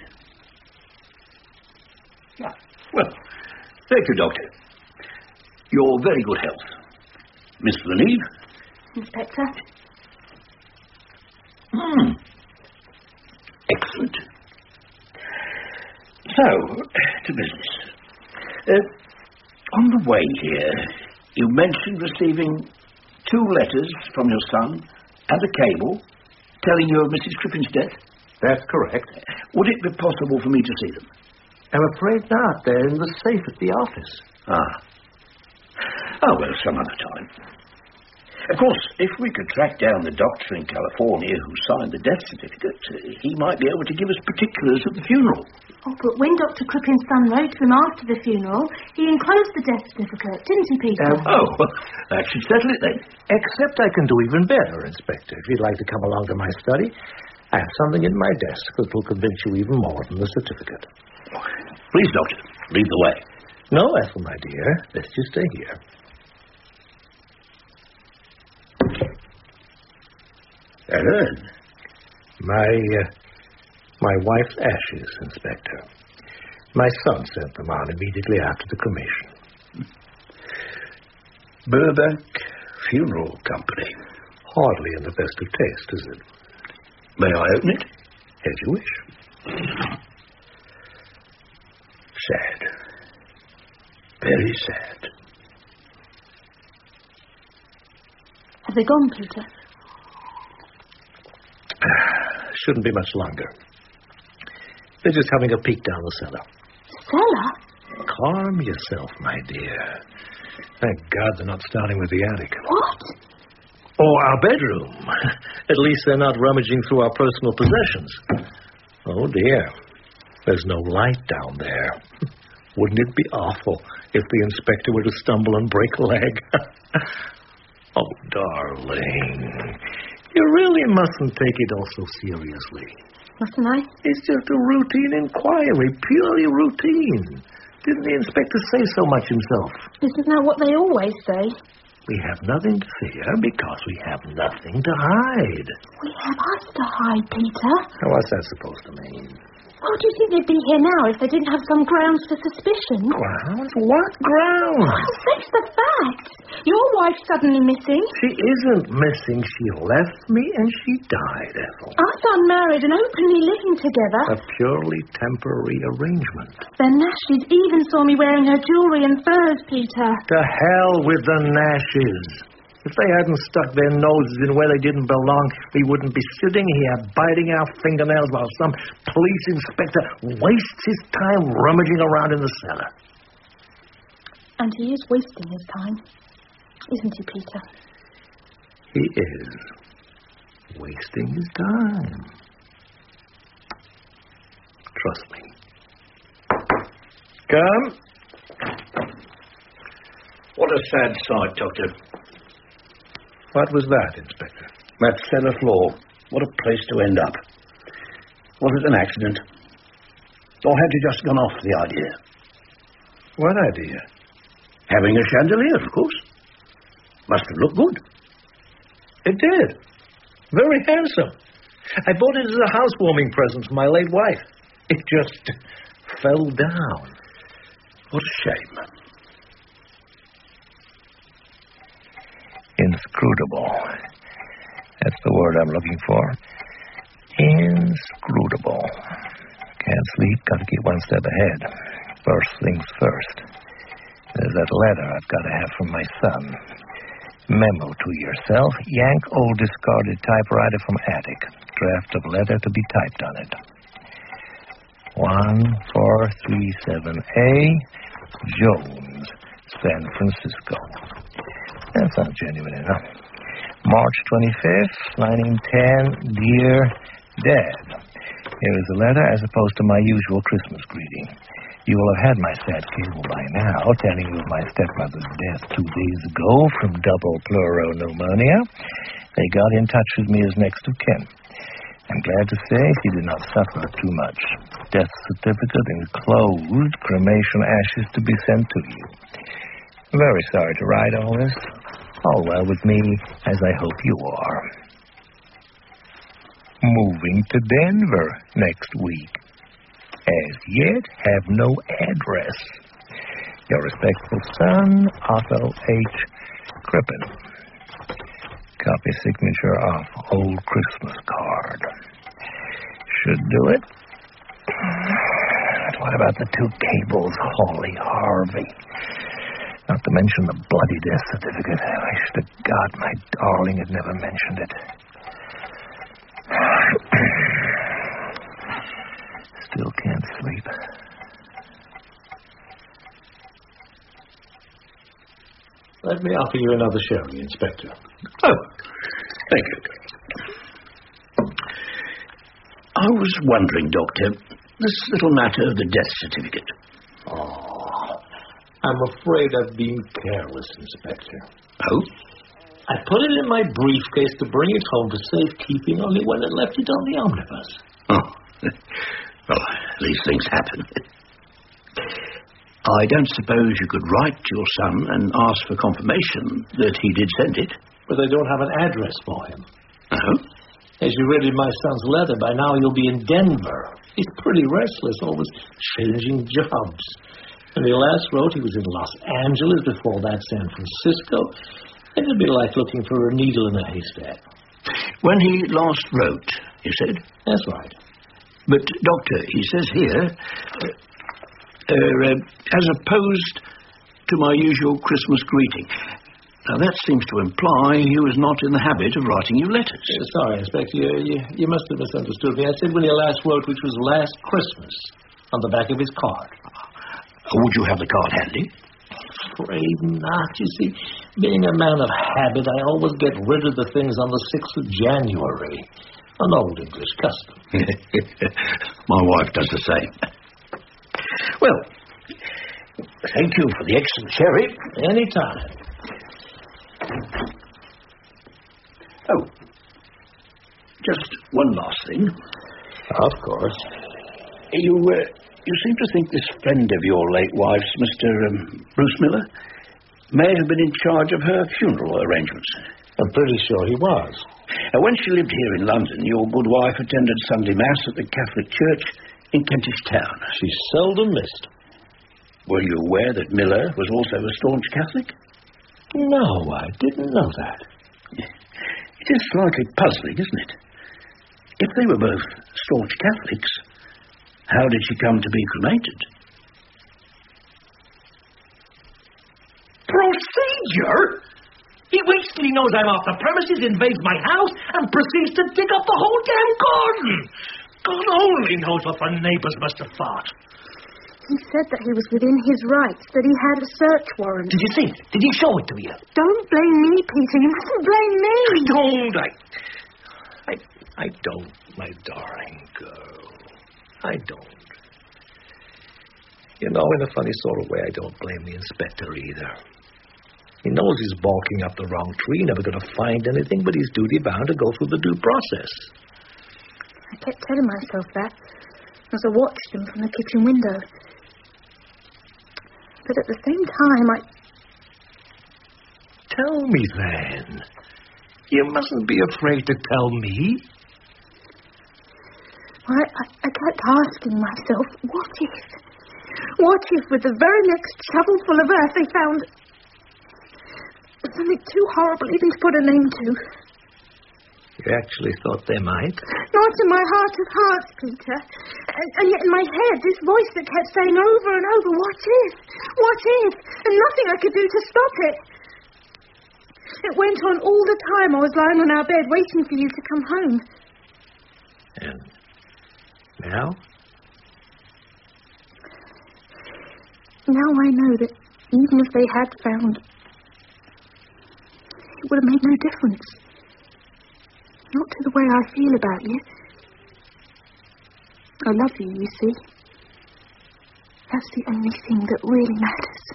Ah, well, thank you, Doctor. Your very good health. Miss Leneve? Inspector? Hmm. Excellent. So, to business. Uh, on the way here, you mentioned receiving two letters from your son and a cable telling you of Missus Crippin's death? That's correct. Would it be possible for me to see them? I'm afraid not. They're in the safe at the office. Ah. Oh, well, some other time. Of course, if we could track down the doctor in California who signed the death certificate, uh, he might be able to give us particulars of the funeral. Oh, but when Doctor Crippin's son wrote to him after the funeral, he enclosed the death certificate, didn't he, Peter? Um, oh, well, that should settle it then. Except I can do even better, Inspector. If you'd like to come along to my study, I have something in my desk that will convince you even more than the certificate. Please, Doctor, lead the way. No, Ethel, my dear. Let's just stay here. Ellen. My, uh, my wife's ashes, Inspector. My son sent them on immediately after the cremation. Burbank Funeral Company. Hardly in the best of taste, is it? May I open it? As you wish. Sad. Very sad. Have they gone, Peter? Shouldn't be much longer. They're just having a peek down the cellar. Cellar? Calm yourself, my dear. Thank God they're not starting with the attic. What? Or our bedroom. At least they're not rummaging through our personal possessions. Oh, dear. There's no light down there. Wouldn't it be awful if the inspector were to stumble and break a leg? Oh, darling. You really mustn't take it all so seriously. Mustn't I? It's just a routine inquiry, purely routine. Didn't the inspector say so much himself? Isn't that what they always say? We have nothing to fear because we have nothing to hide. We have us to hide, Peter. Now, what's that supposed to mean? Well, do you think they'd be here now if they didn't have some grounds for suspicion? Grounds? What grounds? Well, face the facts. Your wife's suddenly missing. She isn't missing. She left me and she died, Ethel. Us unmarried and openly living together. A purely temporary arrangement. The Nashes even saw me wearing her jewelry and furs, Peter. To hell with the Nashes. If they hadn't stuck their noses in where they didn't belong, we wouldn't be sitting here biting our fingernails while some police inspector wastes his time rummaging around in the cellar. And he is wasting his time, isn't he, Peter? He is wasting his time. Trust me. Come. What a sad sight, Doctor. What was that, Inspector? That cellar floor. What a place to end up. Was it an accident? Or had you just gone off the idea? What idea? Having a chandelier, of course. Must have looked good. It did. Very handsome. I bought it as a housewarming present for my late wife. It just fell down. What a shame. Inscrutable. That's the word I'm looking for. Inscrutable. Can't sleep, gotta keep one step ahead. First things first. There's that letter I've got to have from my son. Memo to yourself. Yank old discarded typewriter from attic. Draft of letter to be typed on it. one four three seven A, Jones, San Francisco. That sounds genuine enough. March twenty-fifth, nineteen ten, Dear Dad. Here is a letter as opposed to my usual Christmas greeting. You will have had my sad cable by now, telling you of my stepmother's death two days ago from double pleuropneumonia. They got in touch with me as next of kin. I'm glad to say she did not suffer too much. Death certificate enclosed, cremation ashes to be sent to you. I'm very sorry to write all this. All well with me, as I hope you are. moving to Denver next week. As yet, have no address. Your respectful son, Otto H. Crippen. Copy signature of old Christmas card. Should do it. But what about the two cables, Hawley Harvey? Not to mention the bloody death certificate. I wish to God my darling had never mentioned it. Still can't sleep. Let me offer you another sherry, Inspector. Oh, thank you. I was wondering, Doctor, this little matter of the death certificate. Oh, I'm afraid I've been careless, Inspector. Oh? I put it in my briefcase to bring it home to safekeeping only when I left it on the omnibus. Oh, well, these things happen. I don't suppose you could write to your son and ask for confirmation that he did send it? But I don't have an address for him. Oh? As you read in my son's letter, by now you'll be in Denver. He's pretty restless, always changing jobs. When he last wrote, he was in Los Angeles, before that San Francisco. It'd be like looking for a needle in a haystack. When he last wrote, you said? That's right. But, Doctor, he says here... Uh, Uh, uh, as opposed to my usual Christmas greeting. Now, that seems to imply he was not in the habit of writing you letters. Uh, sorry, Inspector, you, you, you must have misunderstood me. I said when he last wrote, which was last Christmas, on the back of his card. Uh, would you have the card handy? Afraid not. You see, being a man of habit, I always get rid of the things on the sixth of January. An old English custom. My wife does the same. Well, thank you for the excellent sherry. Anytime. Oh, just one last thing. Of course. You, uh, you seem to think this friend of your late wife's, Mister Um, Bruce Miller, may have been in charge of her funeral arrangements. I'm pretty sure he was. Now, when she lived here in London, your good wife attended Sunday Mass at the Catholic Church in Kentish Town. She seldom missed. Were you aware that Miller was also a staunch Catholic? No, I didn't know that. It is slightly puzzling, isn't it? If they were both staunch Catholics, how did she come to be cremated? Procedure? He waits till he knows I'm off the premises, invades my house, and proceeds to dig up the whole damn garden. God only knows what the neighbors must have thought. He said that he was within his rights, that he had a search warrant. Did you see it? Did he show it to you? Don't blame me, Peter. You mustn't blame me. I don't. I, I, I don't, my darling girl. I don't. You know, in a funny sort of way, I don't blame the inspector either. He knows he's balking up the wrong tree, never going to find anything, but he's duty-bound to go through the due process. I kept telling myself that as I watched him from the kitchen window. But at the same time, I... Tell me, then. You mustn't be afraid to tell me. Well, I, I, I kept asking myself, what if? What if with the very next shovelful of earth they found something too horrible even to put a name to? You actually thought they might? Not in my heart of hearts, Peter. And, and yet in my head, this voice that kept saying over and over, what if? What if? And nothing I could do to stop it. It went on all the time I was lying on our bed waiting for you to come home. And now? Now I know that even if they had found, it would have made no difference. Not to the way I feel about you. I love you, you see. That's the only thing that really matters.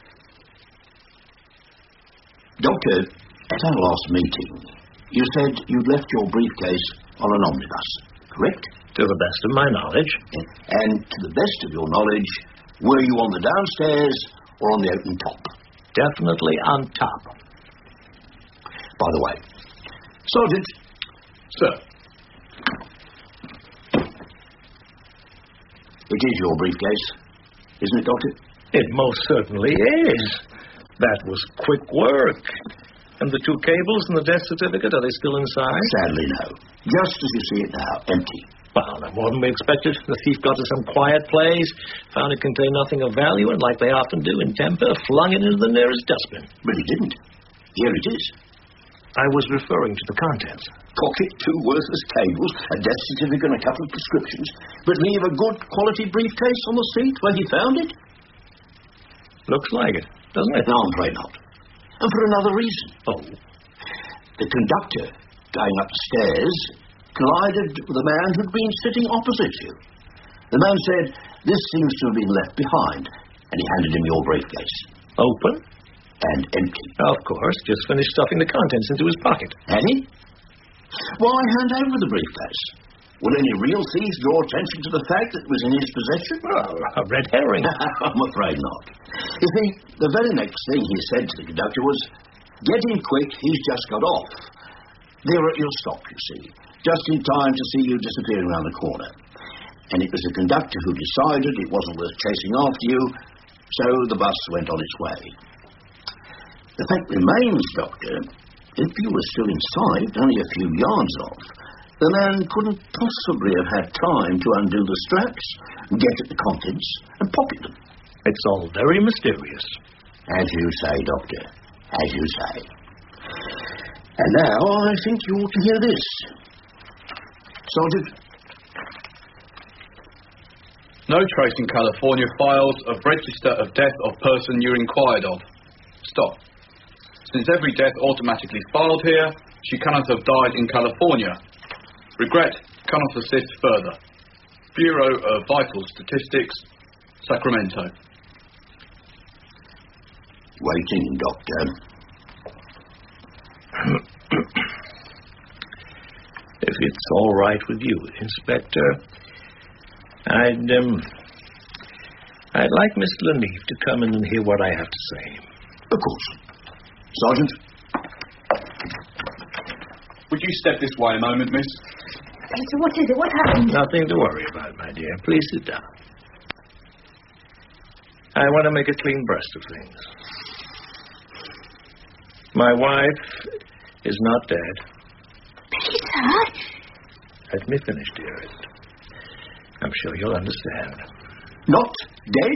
Doctor, at our last meeting, you said you'd left your briefcase on an omnibus, correct? To the best of my knowledge. And to the best of your knowledge, were you on the downstairs or on the open top? Definitely on top. By the way, Sergeant. Sir. It is your briefcase, isn't it, Doctor? It most certainly is. That was quick work. And the two cables and the death certificate, are they still inside? Sadly, no. Just as you see it now, empty. Well, no more than we expected. The thief got to some quiet place, found it contained nothing of value, and like they often do in temper, flung it into the nearest dustbin. But he didn't. Here it is. I was referring to the contents. Pocket two worthless cables, a death certificate and a couple of prescriptions, but leave a good quality briefcase on the seat where he found it? Looks like it, doesn't it? No, I'm afraid not. And for another reason. Oh? The conductor, going up the stairs, collided with a man who'd been sitting opposite you. The man said, "This seems to have been left behind," and he handed him your briefcase. Open? And empty. Of course, just finished stuffing the contents into his pocket. Had he? Why hand over the briefcase? Would any real thief draw attention to the fact that it was in his possession? Oh, a red herring. I'm afraid not. You see, the very next thing he said to the conductor was, "Get in quick, he's just got off." They were at your stop, you see, just in time to see you disappearing around the corner. And it was the conductor who decided it wasn't worth chasing after you, so the bus went on its way. The fact remains, Doctor, if you were still inside, only a few yards off, the man couldn't possibly have had time to undo the straps, get at the contents, and pocket them. It's all very mysterious. As you say, Doctor, as you say. And now I think you ought to hear this. Sergeant? No trace in California files of register of death of person you inquired of. Stop. Since every death automatically filed here, she cannot have died in California. Regret, cannot assist further. Bureau of Vital Statistics, Sacramento. Waiting, Doctor. If it's all right with you, Inspector, I'd, um, I'd like Miss Leneve to come in and hear what I have to say. Of course. Sergeant? Would you step this way a moment, miss? Peter, what is it? What happened? Nothing to worry about, my dear. Please sit down. I want to make a clean breast of things. My wife is not dead. Peter? Let me finish, dearest. I'm sure you'll understand. Not dead?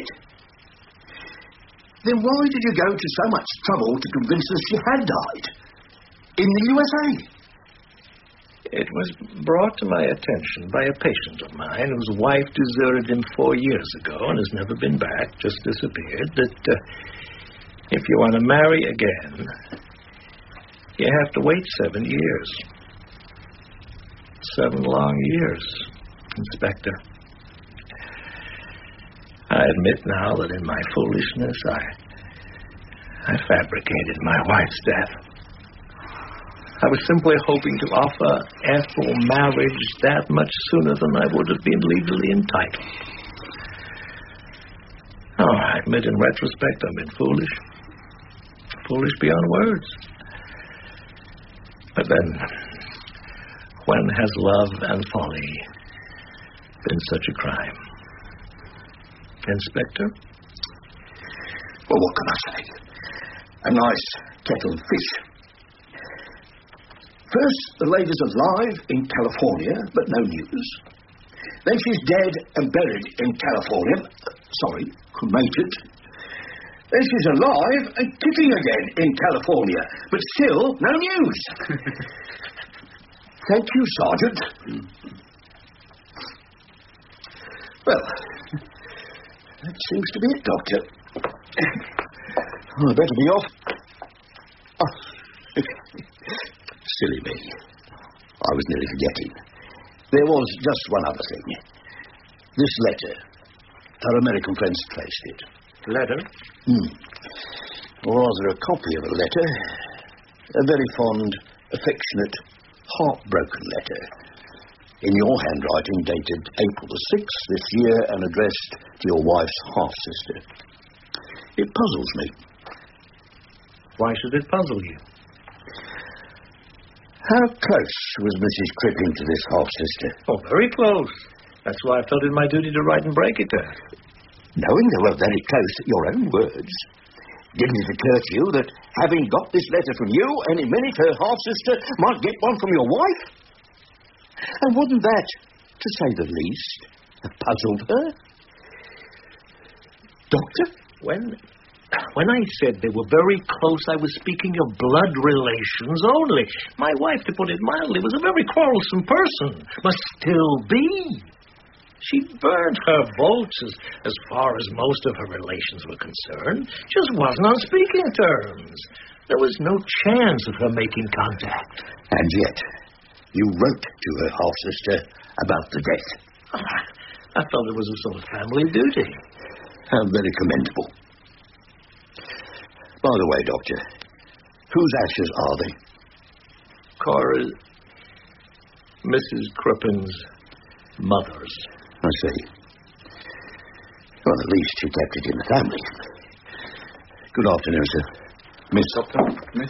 Then why did you go to so much trouble to convince us she had died? In the U S A? It was brought to my attention by a patient of mine whose wife deserted him four years ago and has never been back, just disappeared, that uh, if you want to marry again, you have to wait seven years. Seven long years, Inspector. I admit now that in my foolishness, I, I fabricated my wife's death. I was simply hoping to offer Ethel marriage that much sooner than I would have been legally entitled. Oh, I admit in retrospect I've been foolish. Foolish beyond words. But then, when has love and folly been such a crime? Inspector? Well, what can I say? A nice kettle of fish. First, the lady's alive in California, but no news. Then she's dead and buried in California. Sorry, cremated. Then she's alive and kicking again in California, but still no news. Thank you, Sergeant. Well, that seems to be it, Doctor. Oh, I'd better be off. Oh. Silly me. I was nearly forgetting. There was just one other thing. This letter. Her American friends traced it. Letter? Hmm. Or rather a copy of a letter. A very fond, affectionate, heartbroken letter. In your handwriting, dated April the sixth this year and addressed to your wife's half-sister. It puzzles me. Why should it puzzle you? How close was Missus Crippen to this half-sister? Oh, very close. That's why I felt it my duty to write and break it to her. Knowing they were very close, your own words, didn't it occur to you that having got this letter from you, any minute her half-sister might get one from your wife? And wouldn't that, to say the least, have puzzled her? Doctor? When... When I said they were very close, I was speaking of blood relations only. My wife, to put it mildly, was a very quarrelsome person. Must still be. She burned her votes as, as far as most of her relations were concerned. Just wasn't on speaking terms. There was no chance of her making contact. And yet, you wrote to her half-sister about the death. I felt it was a sort of family duty. How very commendable. By the way, Doctor, whose ashes are they? Cora's... Missus Crippin's mother's. I see. Well, at least she kept it in the family. Good afternoon, sir. Miss... Doctor, miss?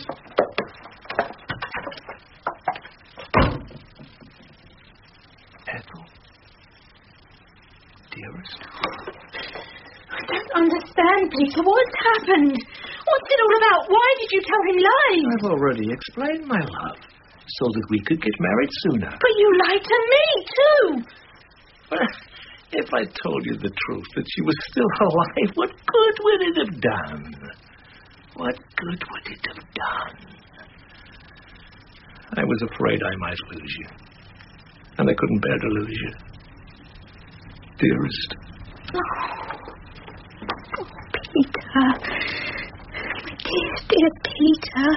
Ethel? Dearest? I don't understand, Peter. What's happened? What's it all about? Why did you tell him lies? I've already explained, my love, so that we could get married sooner. But you lied to me, too. Well, if I told you the truth, that she was still alive, what good would it have done? What good would it have done? I was afraid I might lose you, and I couldn't bear to lose you. Dearest. Oh, Peter. Dear, dear Peter.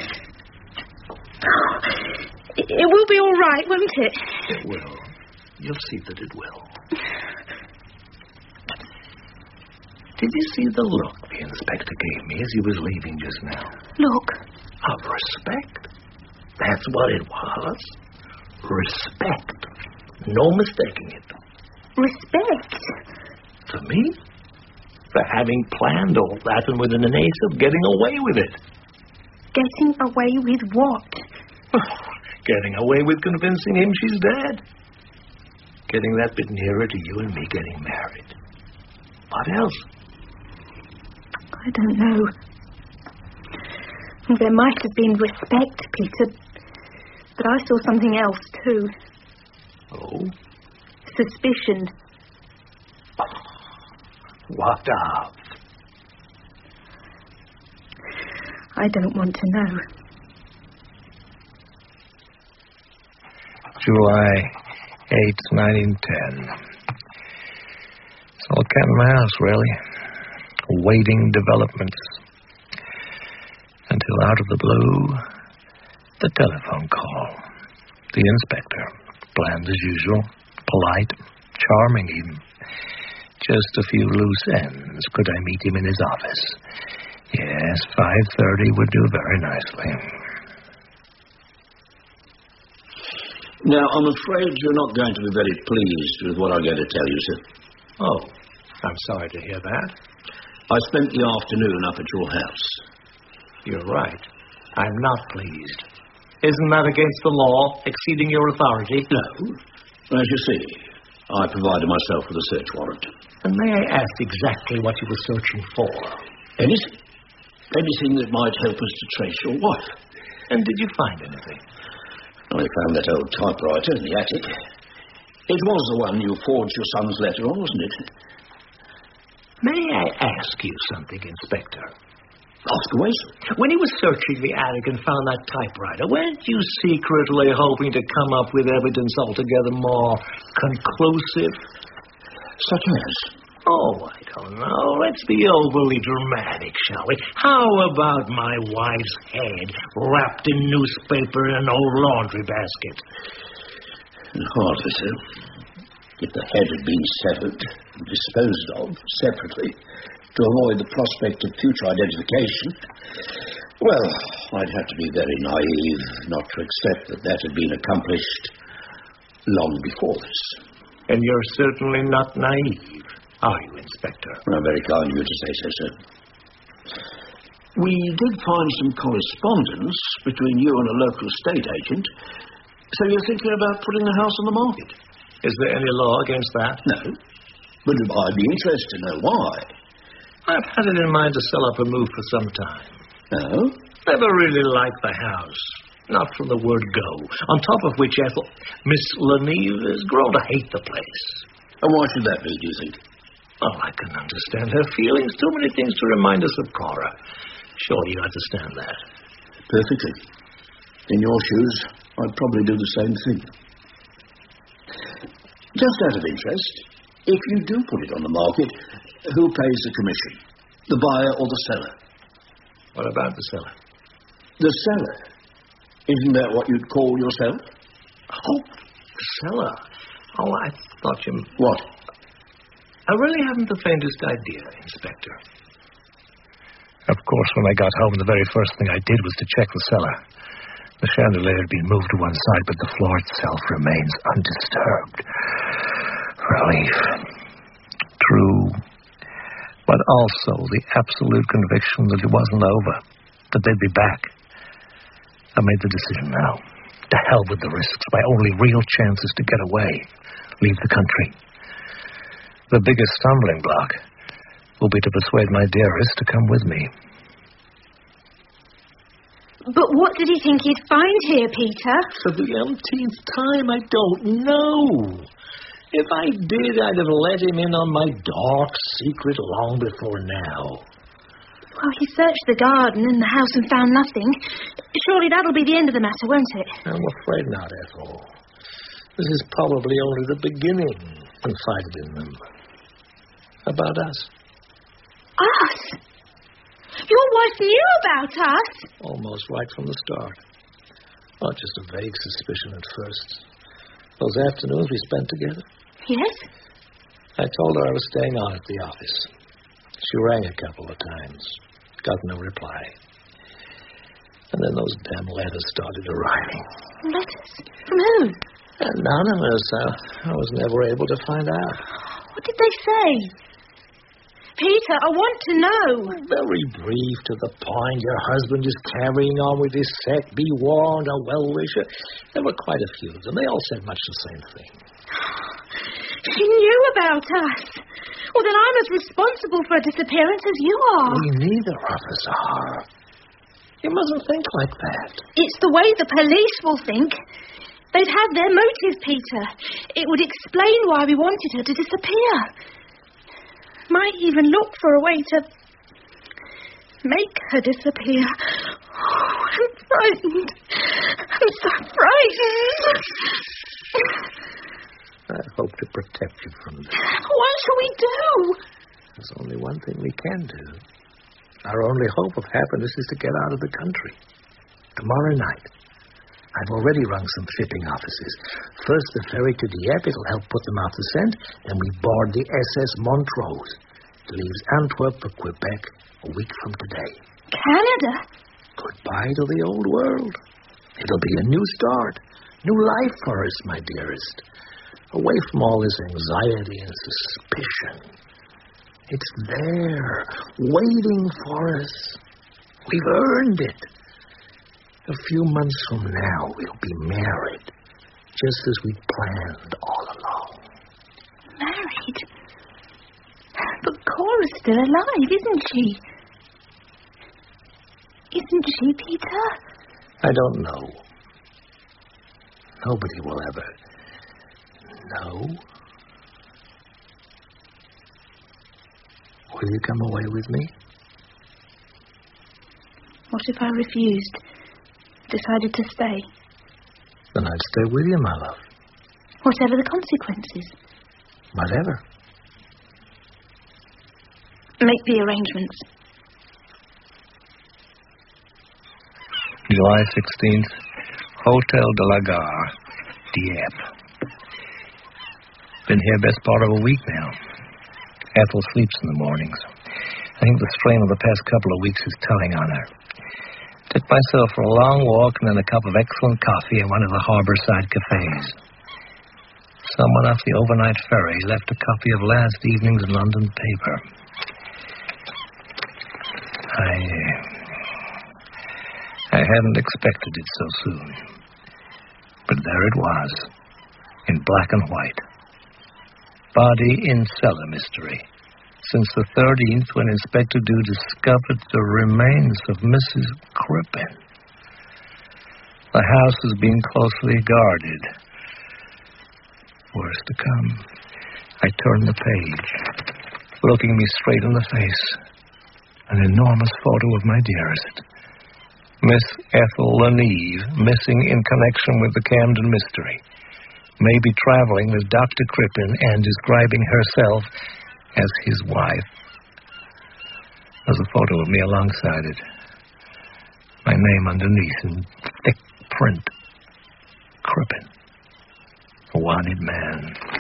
Oh, it, it will be all right, won't it? It will. You'll see that it will. Did you see the look the inspector gave me as he was leaving just now? Look. Of respect. That's what it was. Respect. No mistaking it. Respect? For me? For having planned all that and within an ace of getting away with it. Getting away with what? Getting away with convincing him she's dead. Getting that bit nearer to you and me getting married. What else? I don't know. There might have been respect, Peter, but I saw something else, too. Oh? Suspicion. What of? I don't want to know. July eighth, nineteen ten. It's all cat and mouse, really. Awaiting developments. Until out of the blue, the telephone call. The inspector. Bland as usual. Polite. Charming, even. Just a few loose ends. Could I meet him in his office? Yes, five thirty would do very nicely. Now, I'm afraid you're not going to be very pleased with what I'm going to tell you, sir. Oh, I'm sorry to hear that. I spent the afternoon up at your house. You're right. I'm not pleased. Isn't that against the law, exceeding your authority? No. As you see, I provided myself with a search warrant. And may I ask exactly what you were searching for? Anything. Anything that might help us to trace your wife. And did you find anything? I found that old typewriter in the attic. It was the one you forged your son's letter on, wasn't it? May I ask you something, Inspector? Ask away, sir. When you were searching the attic and found that typewriter, weren't you secretly hoping to come up with evidence altogether more conclusive? Such as? Oh, I don't know. Let's be overly dramatic, shall we? How about my wife's head wrapped in newspaper in an old laundry basket? Hardly so. If the head had been severed and disposed of separately to avoid the prospect of future identification, well, I'd have to be very naive not to accept that that had been accomplished long before this. And you're certainly not naive, are you, Inspector? Well, very kind of you to say so, sir. We did find some correspondence between you and a local estate agent, so you're thinking about putting the house on the market? Is there any law against that? No. But I'd be interested to know why. I've had it in mind to sell up and move for some time. Oh? Never really liked the house. Not from the word go. On top of which, Ethel, Miss Leneve has grown to hate the place. And why should that be, do you think? Oh, I can understand her feelings. Too many things to remind us of Cora. Sure, you understand that. Perfectly. In your shoes, I'd probably do the same thing. Just out of interest, if you do put it on the market, who pays the commission? The buyer or the seller? What about the seller? The seller? Isn't that what you'd call yourself? Oh, seller. Oh, I thought you... What? I really haven't the faintest idea, Inspector. Of course, when I got home, the very first thing I did was to check the cellar. The chandelier had been moved to one side, but the floor itself remains undisturbed. Relief. True. But also the absolute conviction that it wasn't over, that they'd be back. I made the decision now. To hell with the risks. My only real chance is to get away. Leave the country. The biggest stumbling block will be to persuade my dearest to come with me. But what did he think he'd find here, Peter? For the umpteenth time, I don't know. If I did, I'd have let him in on my dark secret long before now. Well, he searched the garden and the house and found nothing. Surely that'll be the end of the matter, won't it? I'm afraid not, Ethel. This is probably only the beginning, confided in them. About us. Us? Your wife knew about us? Almost right from the start. Not just a vague suspicion at first. Those afternoons we spent together. Yes? I told her I was staying on at the office. She rang a couple of times. Got no reply. And then those damn letters started arriving. Letters? From whom? Anonymous. I, I was never able to find out. What did they say? Peter, I want to know. Very brief, to the point. Your husband is carrying on with his sect. Be warned, a well-wisher. There were quite a few of them. They all said much the same thing. She knew about us. Well, then I'm as responsible for a disappearance as you are. We neither of us are. You mustn't think like that. It's the way the police will think. They'd have their motive, Peter. It would explain why we wanted her to disappear. Might even look for a way to make her disappear. Oh, I'm frightened. I'm so frightened. I hope to protect you from this. What shall we do? There's only one thing we can do. Our only hope of happiness is to get out of the country. Tomorrow night. I've already rung some shipping offices. First, the ferry to Dieppe. It'll help put them off the scent. Then we board the S S Montrose. It leaves Antwerp for Quebec a week from today. Canada? Goodbye to the old world. It'll be a new start. New life for us, my dearest. Away from all this anxiety and suspicion. It's there, waiting for us. We've earned it. A few months from now, we'll be married, just as we planned all along. Married? But Cora's still alive, isn't she? Isn't she, Peter? I don't know. Nobody will ever know. Will you come away with me? What if I refused? Decided to stay? Then I'd stay with you, my love. Whatever the consequences. Whatever. Make the arrangements. July sixteenth, Hotel de la Gare, Dieppe. Been here best part of a week now. Ethel sleeps in the mornings. I think the strain of the past couple of weeks is telling on her. Took myself for a long walk and then a cup of excellent coffee in one of the harborside cafes. Someone off the overnight ferry left a copy of last evening's London paper. I... I hadn't expected it so soon. But there it was, in black and white. Body in cellar mystery. Since the thirteenth, when Inspector Dew discovered the remains of Missus Crippen. The house has been closely guarded. Worse to come. I turn the page, looking me straight in the face. An enormous photo of my dearest. Miss Ethel Leneve, missing in connection with the Camden mystery. May be traveling with Doctor Crippen and describing herself as his wife. There's a photo of me alongside it. My name underneath in thick print. Crippen. A wanted man.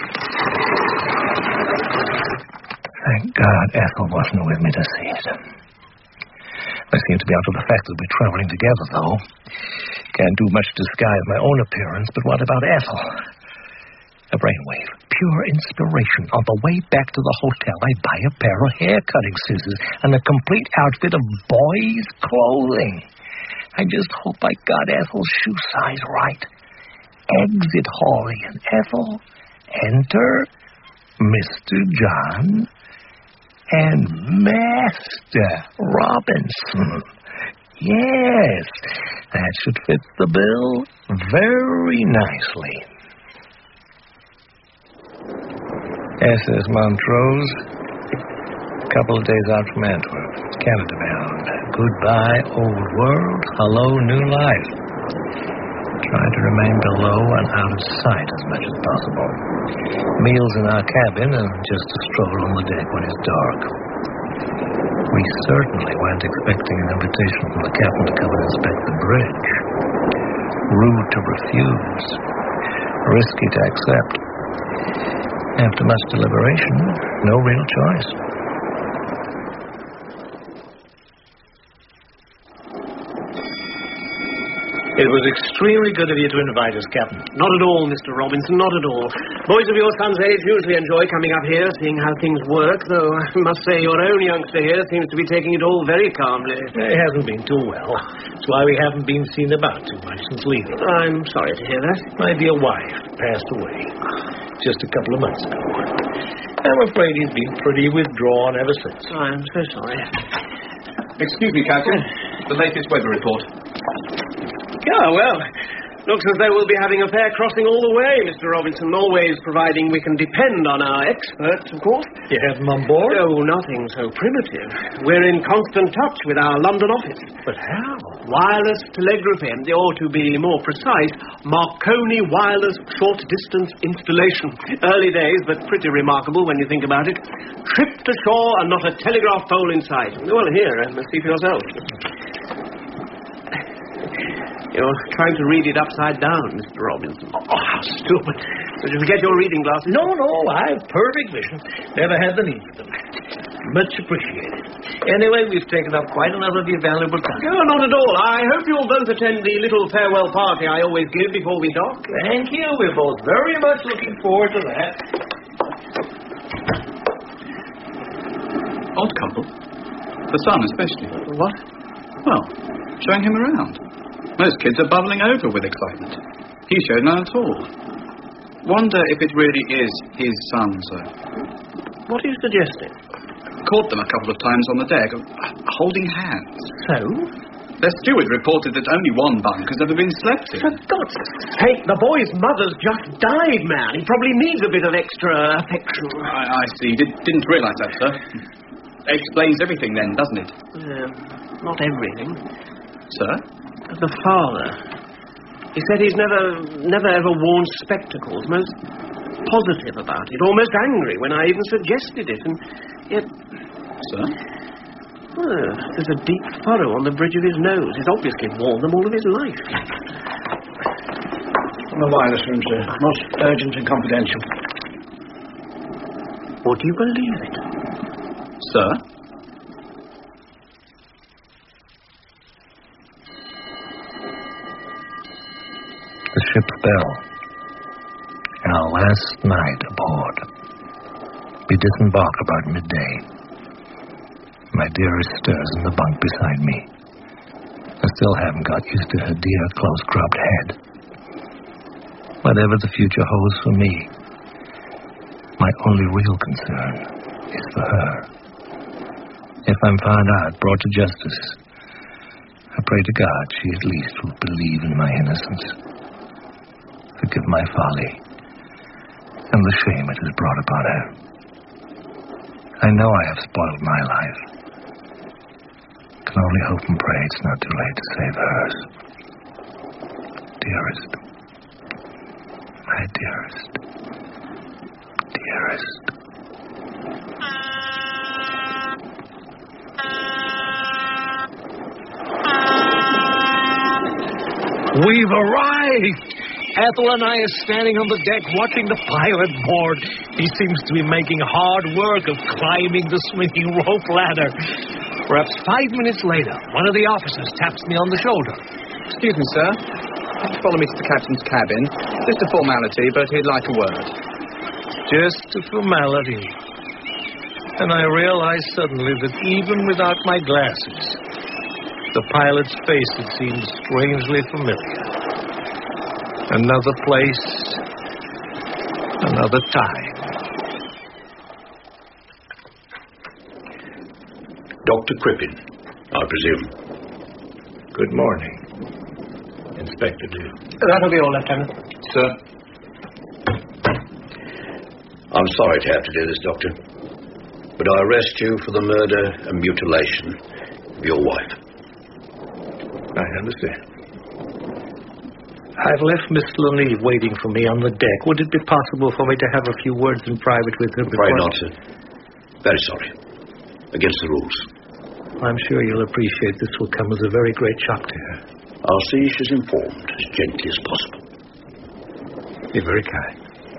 Thank God Ethel wasn't with me to see it. I seem to be out of the fact that we're traveling together, though. Can't do much to disguise my own appearance, but what about Ethel? A brainwave. Pure inspiration. On the way back to the hotel, I buy a pair of hair-cutting scissors and a complete outfit of boys' clothing. I just hope I got Ethel's shoe size right. Exit Hawley and Ethel. Enter Mister John and Master Robinson. Yes, that should fit the bill very nicely. S S Montrose, a couple of days out from Antwerp, Canada bound. Goodbye, old world. Hello, new life. Trying to remain below and out of sight as much as possible. Meals in our cabin and just a stroll on the deck when it's dark. We certainly weren't expecting an invitation from the captain to come and inspect the bridge. Rude to refuse. Risky to accept. After much deliberation, no real choice. It was extremely good of you to invite us, Captain. Not at all, Mister Robinson, not at all. Boys of your son's age usually enjoy coming up here, seeing how things work, though I must say your own youngster here seems to be taking it all very calmly. He hasn't been too well. That's why we haven't been seen about too much since leaving. I'm sorry to hear that. My dear wife passed away just a couple of months ago. I'm afraid he's been pretty withdrawn ever since. I'm so sorry. Excuse me, Captain. The latest weather report. Yeah, well, looks as though we'll be having a fair crossing all the way, Mister Robinson, always providing we can depend on our experts, of course. You have them on board? Oh, nothing so primitive. We're in constant touch with our London office. But how? Wireless telegraphy, or to be more precise, Marconi wireless short-distance installation. Early days, but pretty remarkable when you think about it. Trip to shore and not a telegraph pole in sight. Well, here, uh, see for yourself. You're trying to read it upside down, Mister Robinson. Oh, how stupid. Did you forget your reading glasses? No, no, I've perfect vision. Never had the need for them. Much appreciated. Anyway, we've taken up quite enough of your valuable time. No, not at all. I hope you'll both attend the little farewell party I always give before we dock. Thank you. We're both very much looking forward to that. Odd couple. The son especially. What? Well, showing him around. Most kids are bubbling over with excitement. He showed none at all. Wonder if it really is his son, sir. What are you suggesting? Caught them a couple of times on the deck, uh, holding hands. So? Their steward reported that only one bunk has ever been slept in. For God's sake, the boy's mother's just died, man. He probably needs a bit of extra affection. I, I see. Did, didn't realise that, sir. Explains everything then, doesn't it? Uh, not everything. Sir? The father. He said he's never, never ever worn spectacles. Most positive about it. Almost angry when I even suggested it. And yet... Sir? Well, there's a deep furrow on the bridge of his nose. He's obviously worn them all of his life. The wireless room, sir. Most urgent and confidential. Would you believe it? Sir? The ship's bell. Our last night aboard. We disembark about midday. My dearest stirs in the bunk beside me. I still haven't got used to her dear, close-cropped head. Whatever the future holds for me, My only real concern is for her. If I'm found out, brought to justice, I pray to God she at least will believe in my innocence, forgive my folly, and the shame it has brought upon her. I know I have spoiled my life. Can only hope and pray it's not too late to save hers. Dearest. My dearest. Dearest. We've arrived! Ethel and I are standing on the deck watching the pilot board. He seems to be making hard work of climbing the swinging rope ladder. Perhaps five minutes later, one of the officers taps me on the shoulder. Excuse me, sir. Follow me to the captain's cabin. Just a formality, but he'd like a word. Just a formality. And I realized suddenly that even without my glasses, the pilot's face had seemed strangely familiar. Another place, another time. Doctor Crippen, I presume. Good morning, Inspector Dew. That'll be all, Lieutenant. Sir? I'm sorry to have to do this, Doctor, but I arrest you for the murder and mutilation of your wife. I understand. I've left Miss Leneve waiting for me on the deck. Would it be possible for me to have a few words in private with her? Afraid not, sir. Very sorry. Against the rules. I'm sure you'll appreciate this will come as a very great shock to her. I'll see she's informed as gently as possible. You're very kind.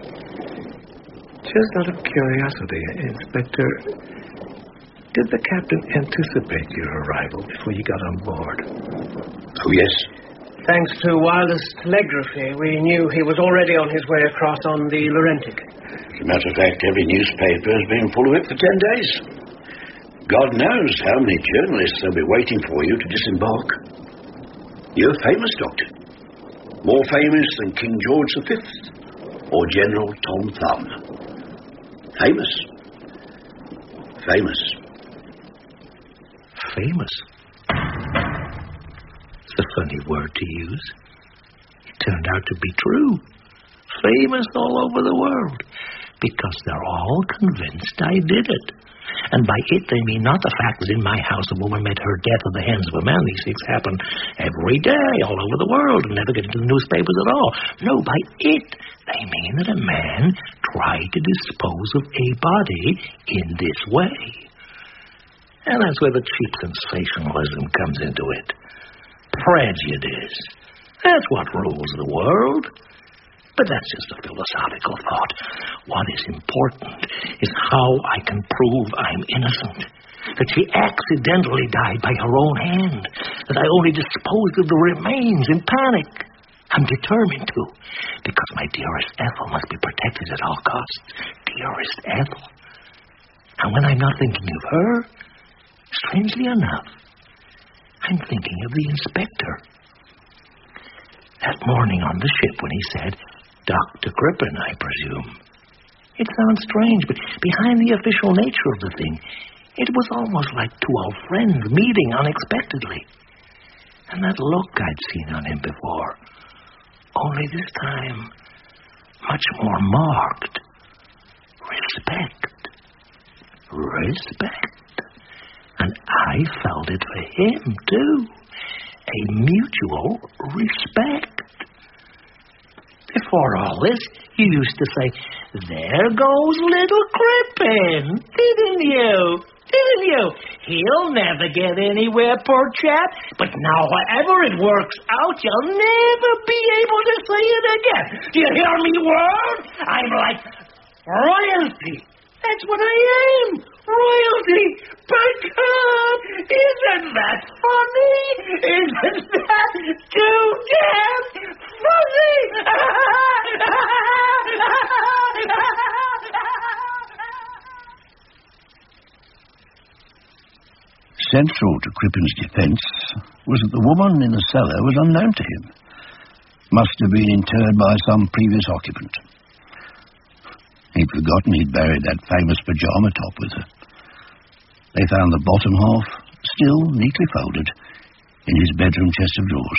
Just out of curiosity, Inspector, did the captain anticipate your arrival before you got on board? Oh, yes. Thanks to wireless telegraphy, we knew he was already on his way across on the Laurentic. As a matter of fact, every newspaper has been full of it for ten days. God knows how many journalists will be waiting for you to disembark. You're famous, Doctor. More famous than King George the Fifth or General Tom Thumb. Famous. Famous. Famous? It's a funny word to use. It turned out to be true. Famous all over the world. Because they're all convinced I did it. And by it, they mean not the fact that in my house a woman met her death at the hands of a man. These things happen every day all over the world and never get into the newspapers at all. No, by it, they mean that a man tried to dispose of a body in this way. And that's where the cheap sensationalism comes into it. Prejudice. That's what rules the world. But that's just a philosophical thought. What is important is how I can prove I'm innocent. That she accidentally died by her own hand. That I only disposed of the remains in panic. I'm determined to. Because my dearest Ethel must be protected at all costs. Dearest Ethel. And when I'm not thinking of her, strangely enough, I'm thinking of the inspector. That morning on the ship when he said, Doctor Crippen, I presume. It sounds strange, but behind the official nature of the thing, it was almost like two old friends meeting unexpectedly. And that look I'd seen on him before, only this time much more marked. Respect. Respect. And I felt it for him, too. A mutual respect. Before all this, you used to say, there goes little Crippen, didn't you? Didn't you? He'll never get anywhere, poor chap. But now, however it works out, you'll never be able to say it again. Do you hear me, world? I'm like royalty. That's what I am. Royalty. By God, isn't that funny? Isn't that too damn funny? Central to Crippen's defence was that the woman in the cellar was unknown to him. Must have been interred by some previous occupant. He'd forgotten he'd buried that famous pyjama top with her. They found the bottom half, still neatly folded, in his bedroom chest of drawers.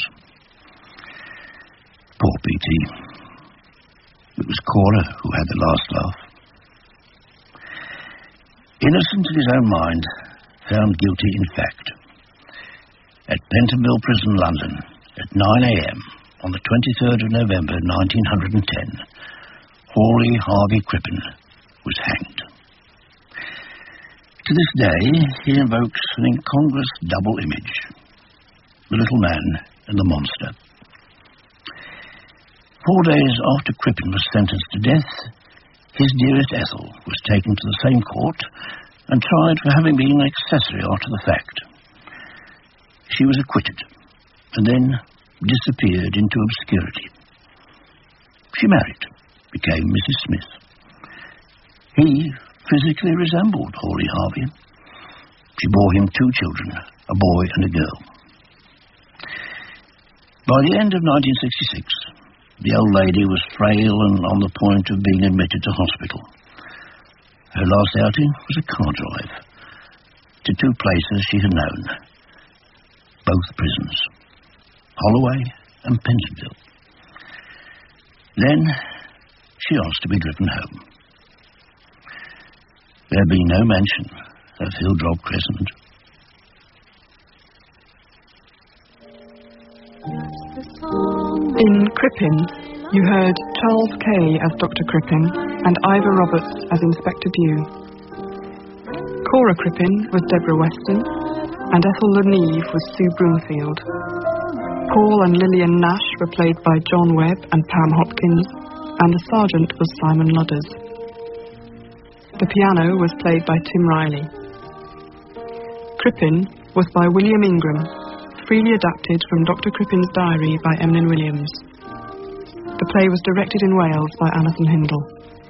Poor P T. It was Cora who had the last laugh. Innocent in his own mind, found guilty in fact. At Pentonville Prison, London, at nine a.m. on the twenty-third of November, nineteen ten, Hawley Harvey Crippen was hanged. To this day, he invokes an incongruous double image, the little man and the monster. Four days after Crippen was sentenced to death, his dearest Ethel was taken to the same court and tried for having been an accessory after the fact. She was acquitted and then disappeared into obscurity. She married, became Missus Smith. He physically resembled Hawley Harvey. She bore him two children, a boy and a girl. By the end of nineteen sixty-six, the old lady was frail and on the point of being admitted to hospital. Her last outing was a car drive to two places she had known, both prisons, Holloway and Pentonville. Then she asked to be driven home. There'd been no mention of Hilldrop Crescent. In Crippen, you heard Charles Kay as Doctor Crippen and Ivor Roberts as Inspector Dew. Cora Crippen was Deborah Weston, and Ethel Leneve was Sue Broomfield. Paul and Lillian Nash were played by John Webb and Pam Hopkins, and the sergeant was Simon Ludders. The piano was played by Tim Riley. Crippen was by William Ingram, freely adapted from Doctor Crippen's diary by Emlyn Williams. The play was directed in Wales by Alison Hindle.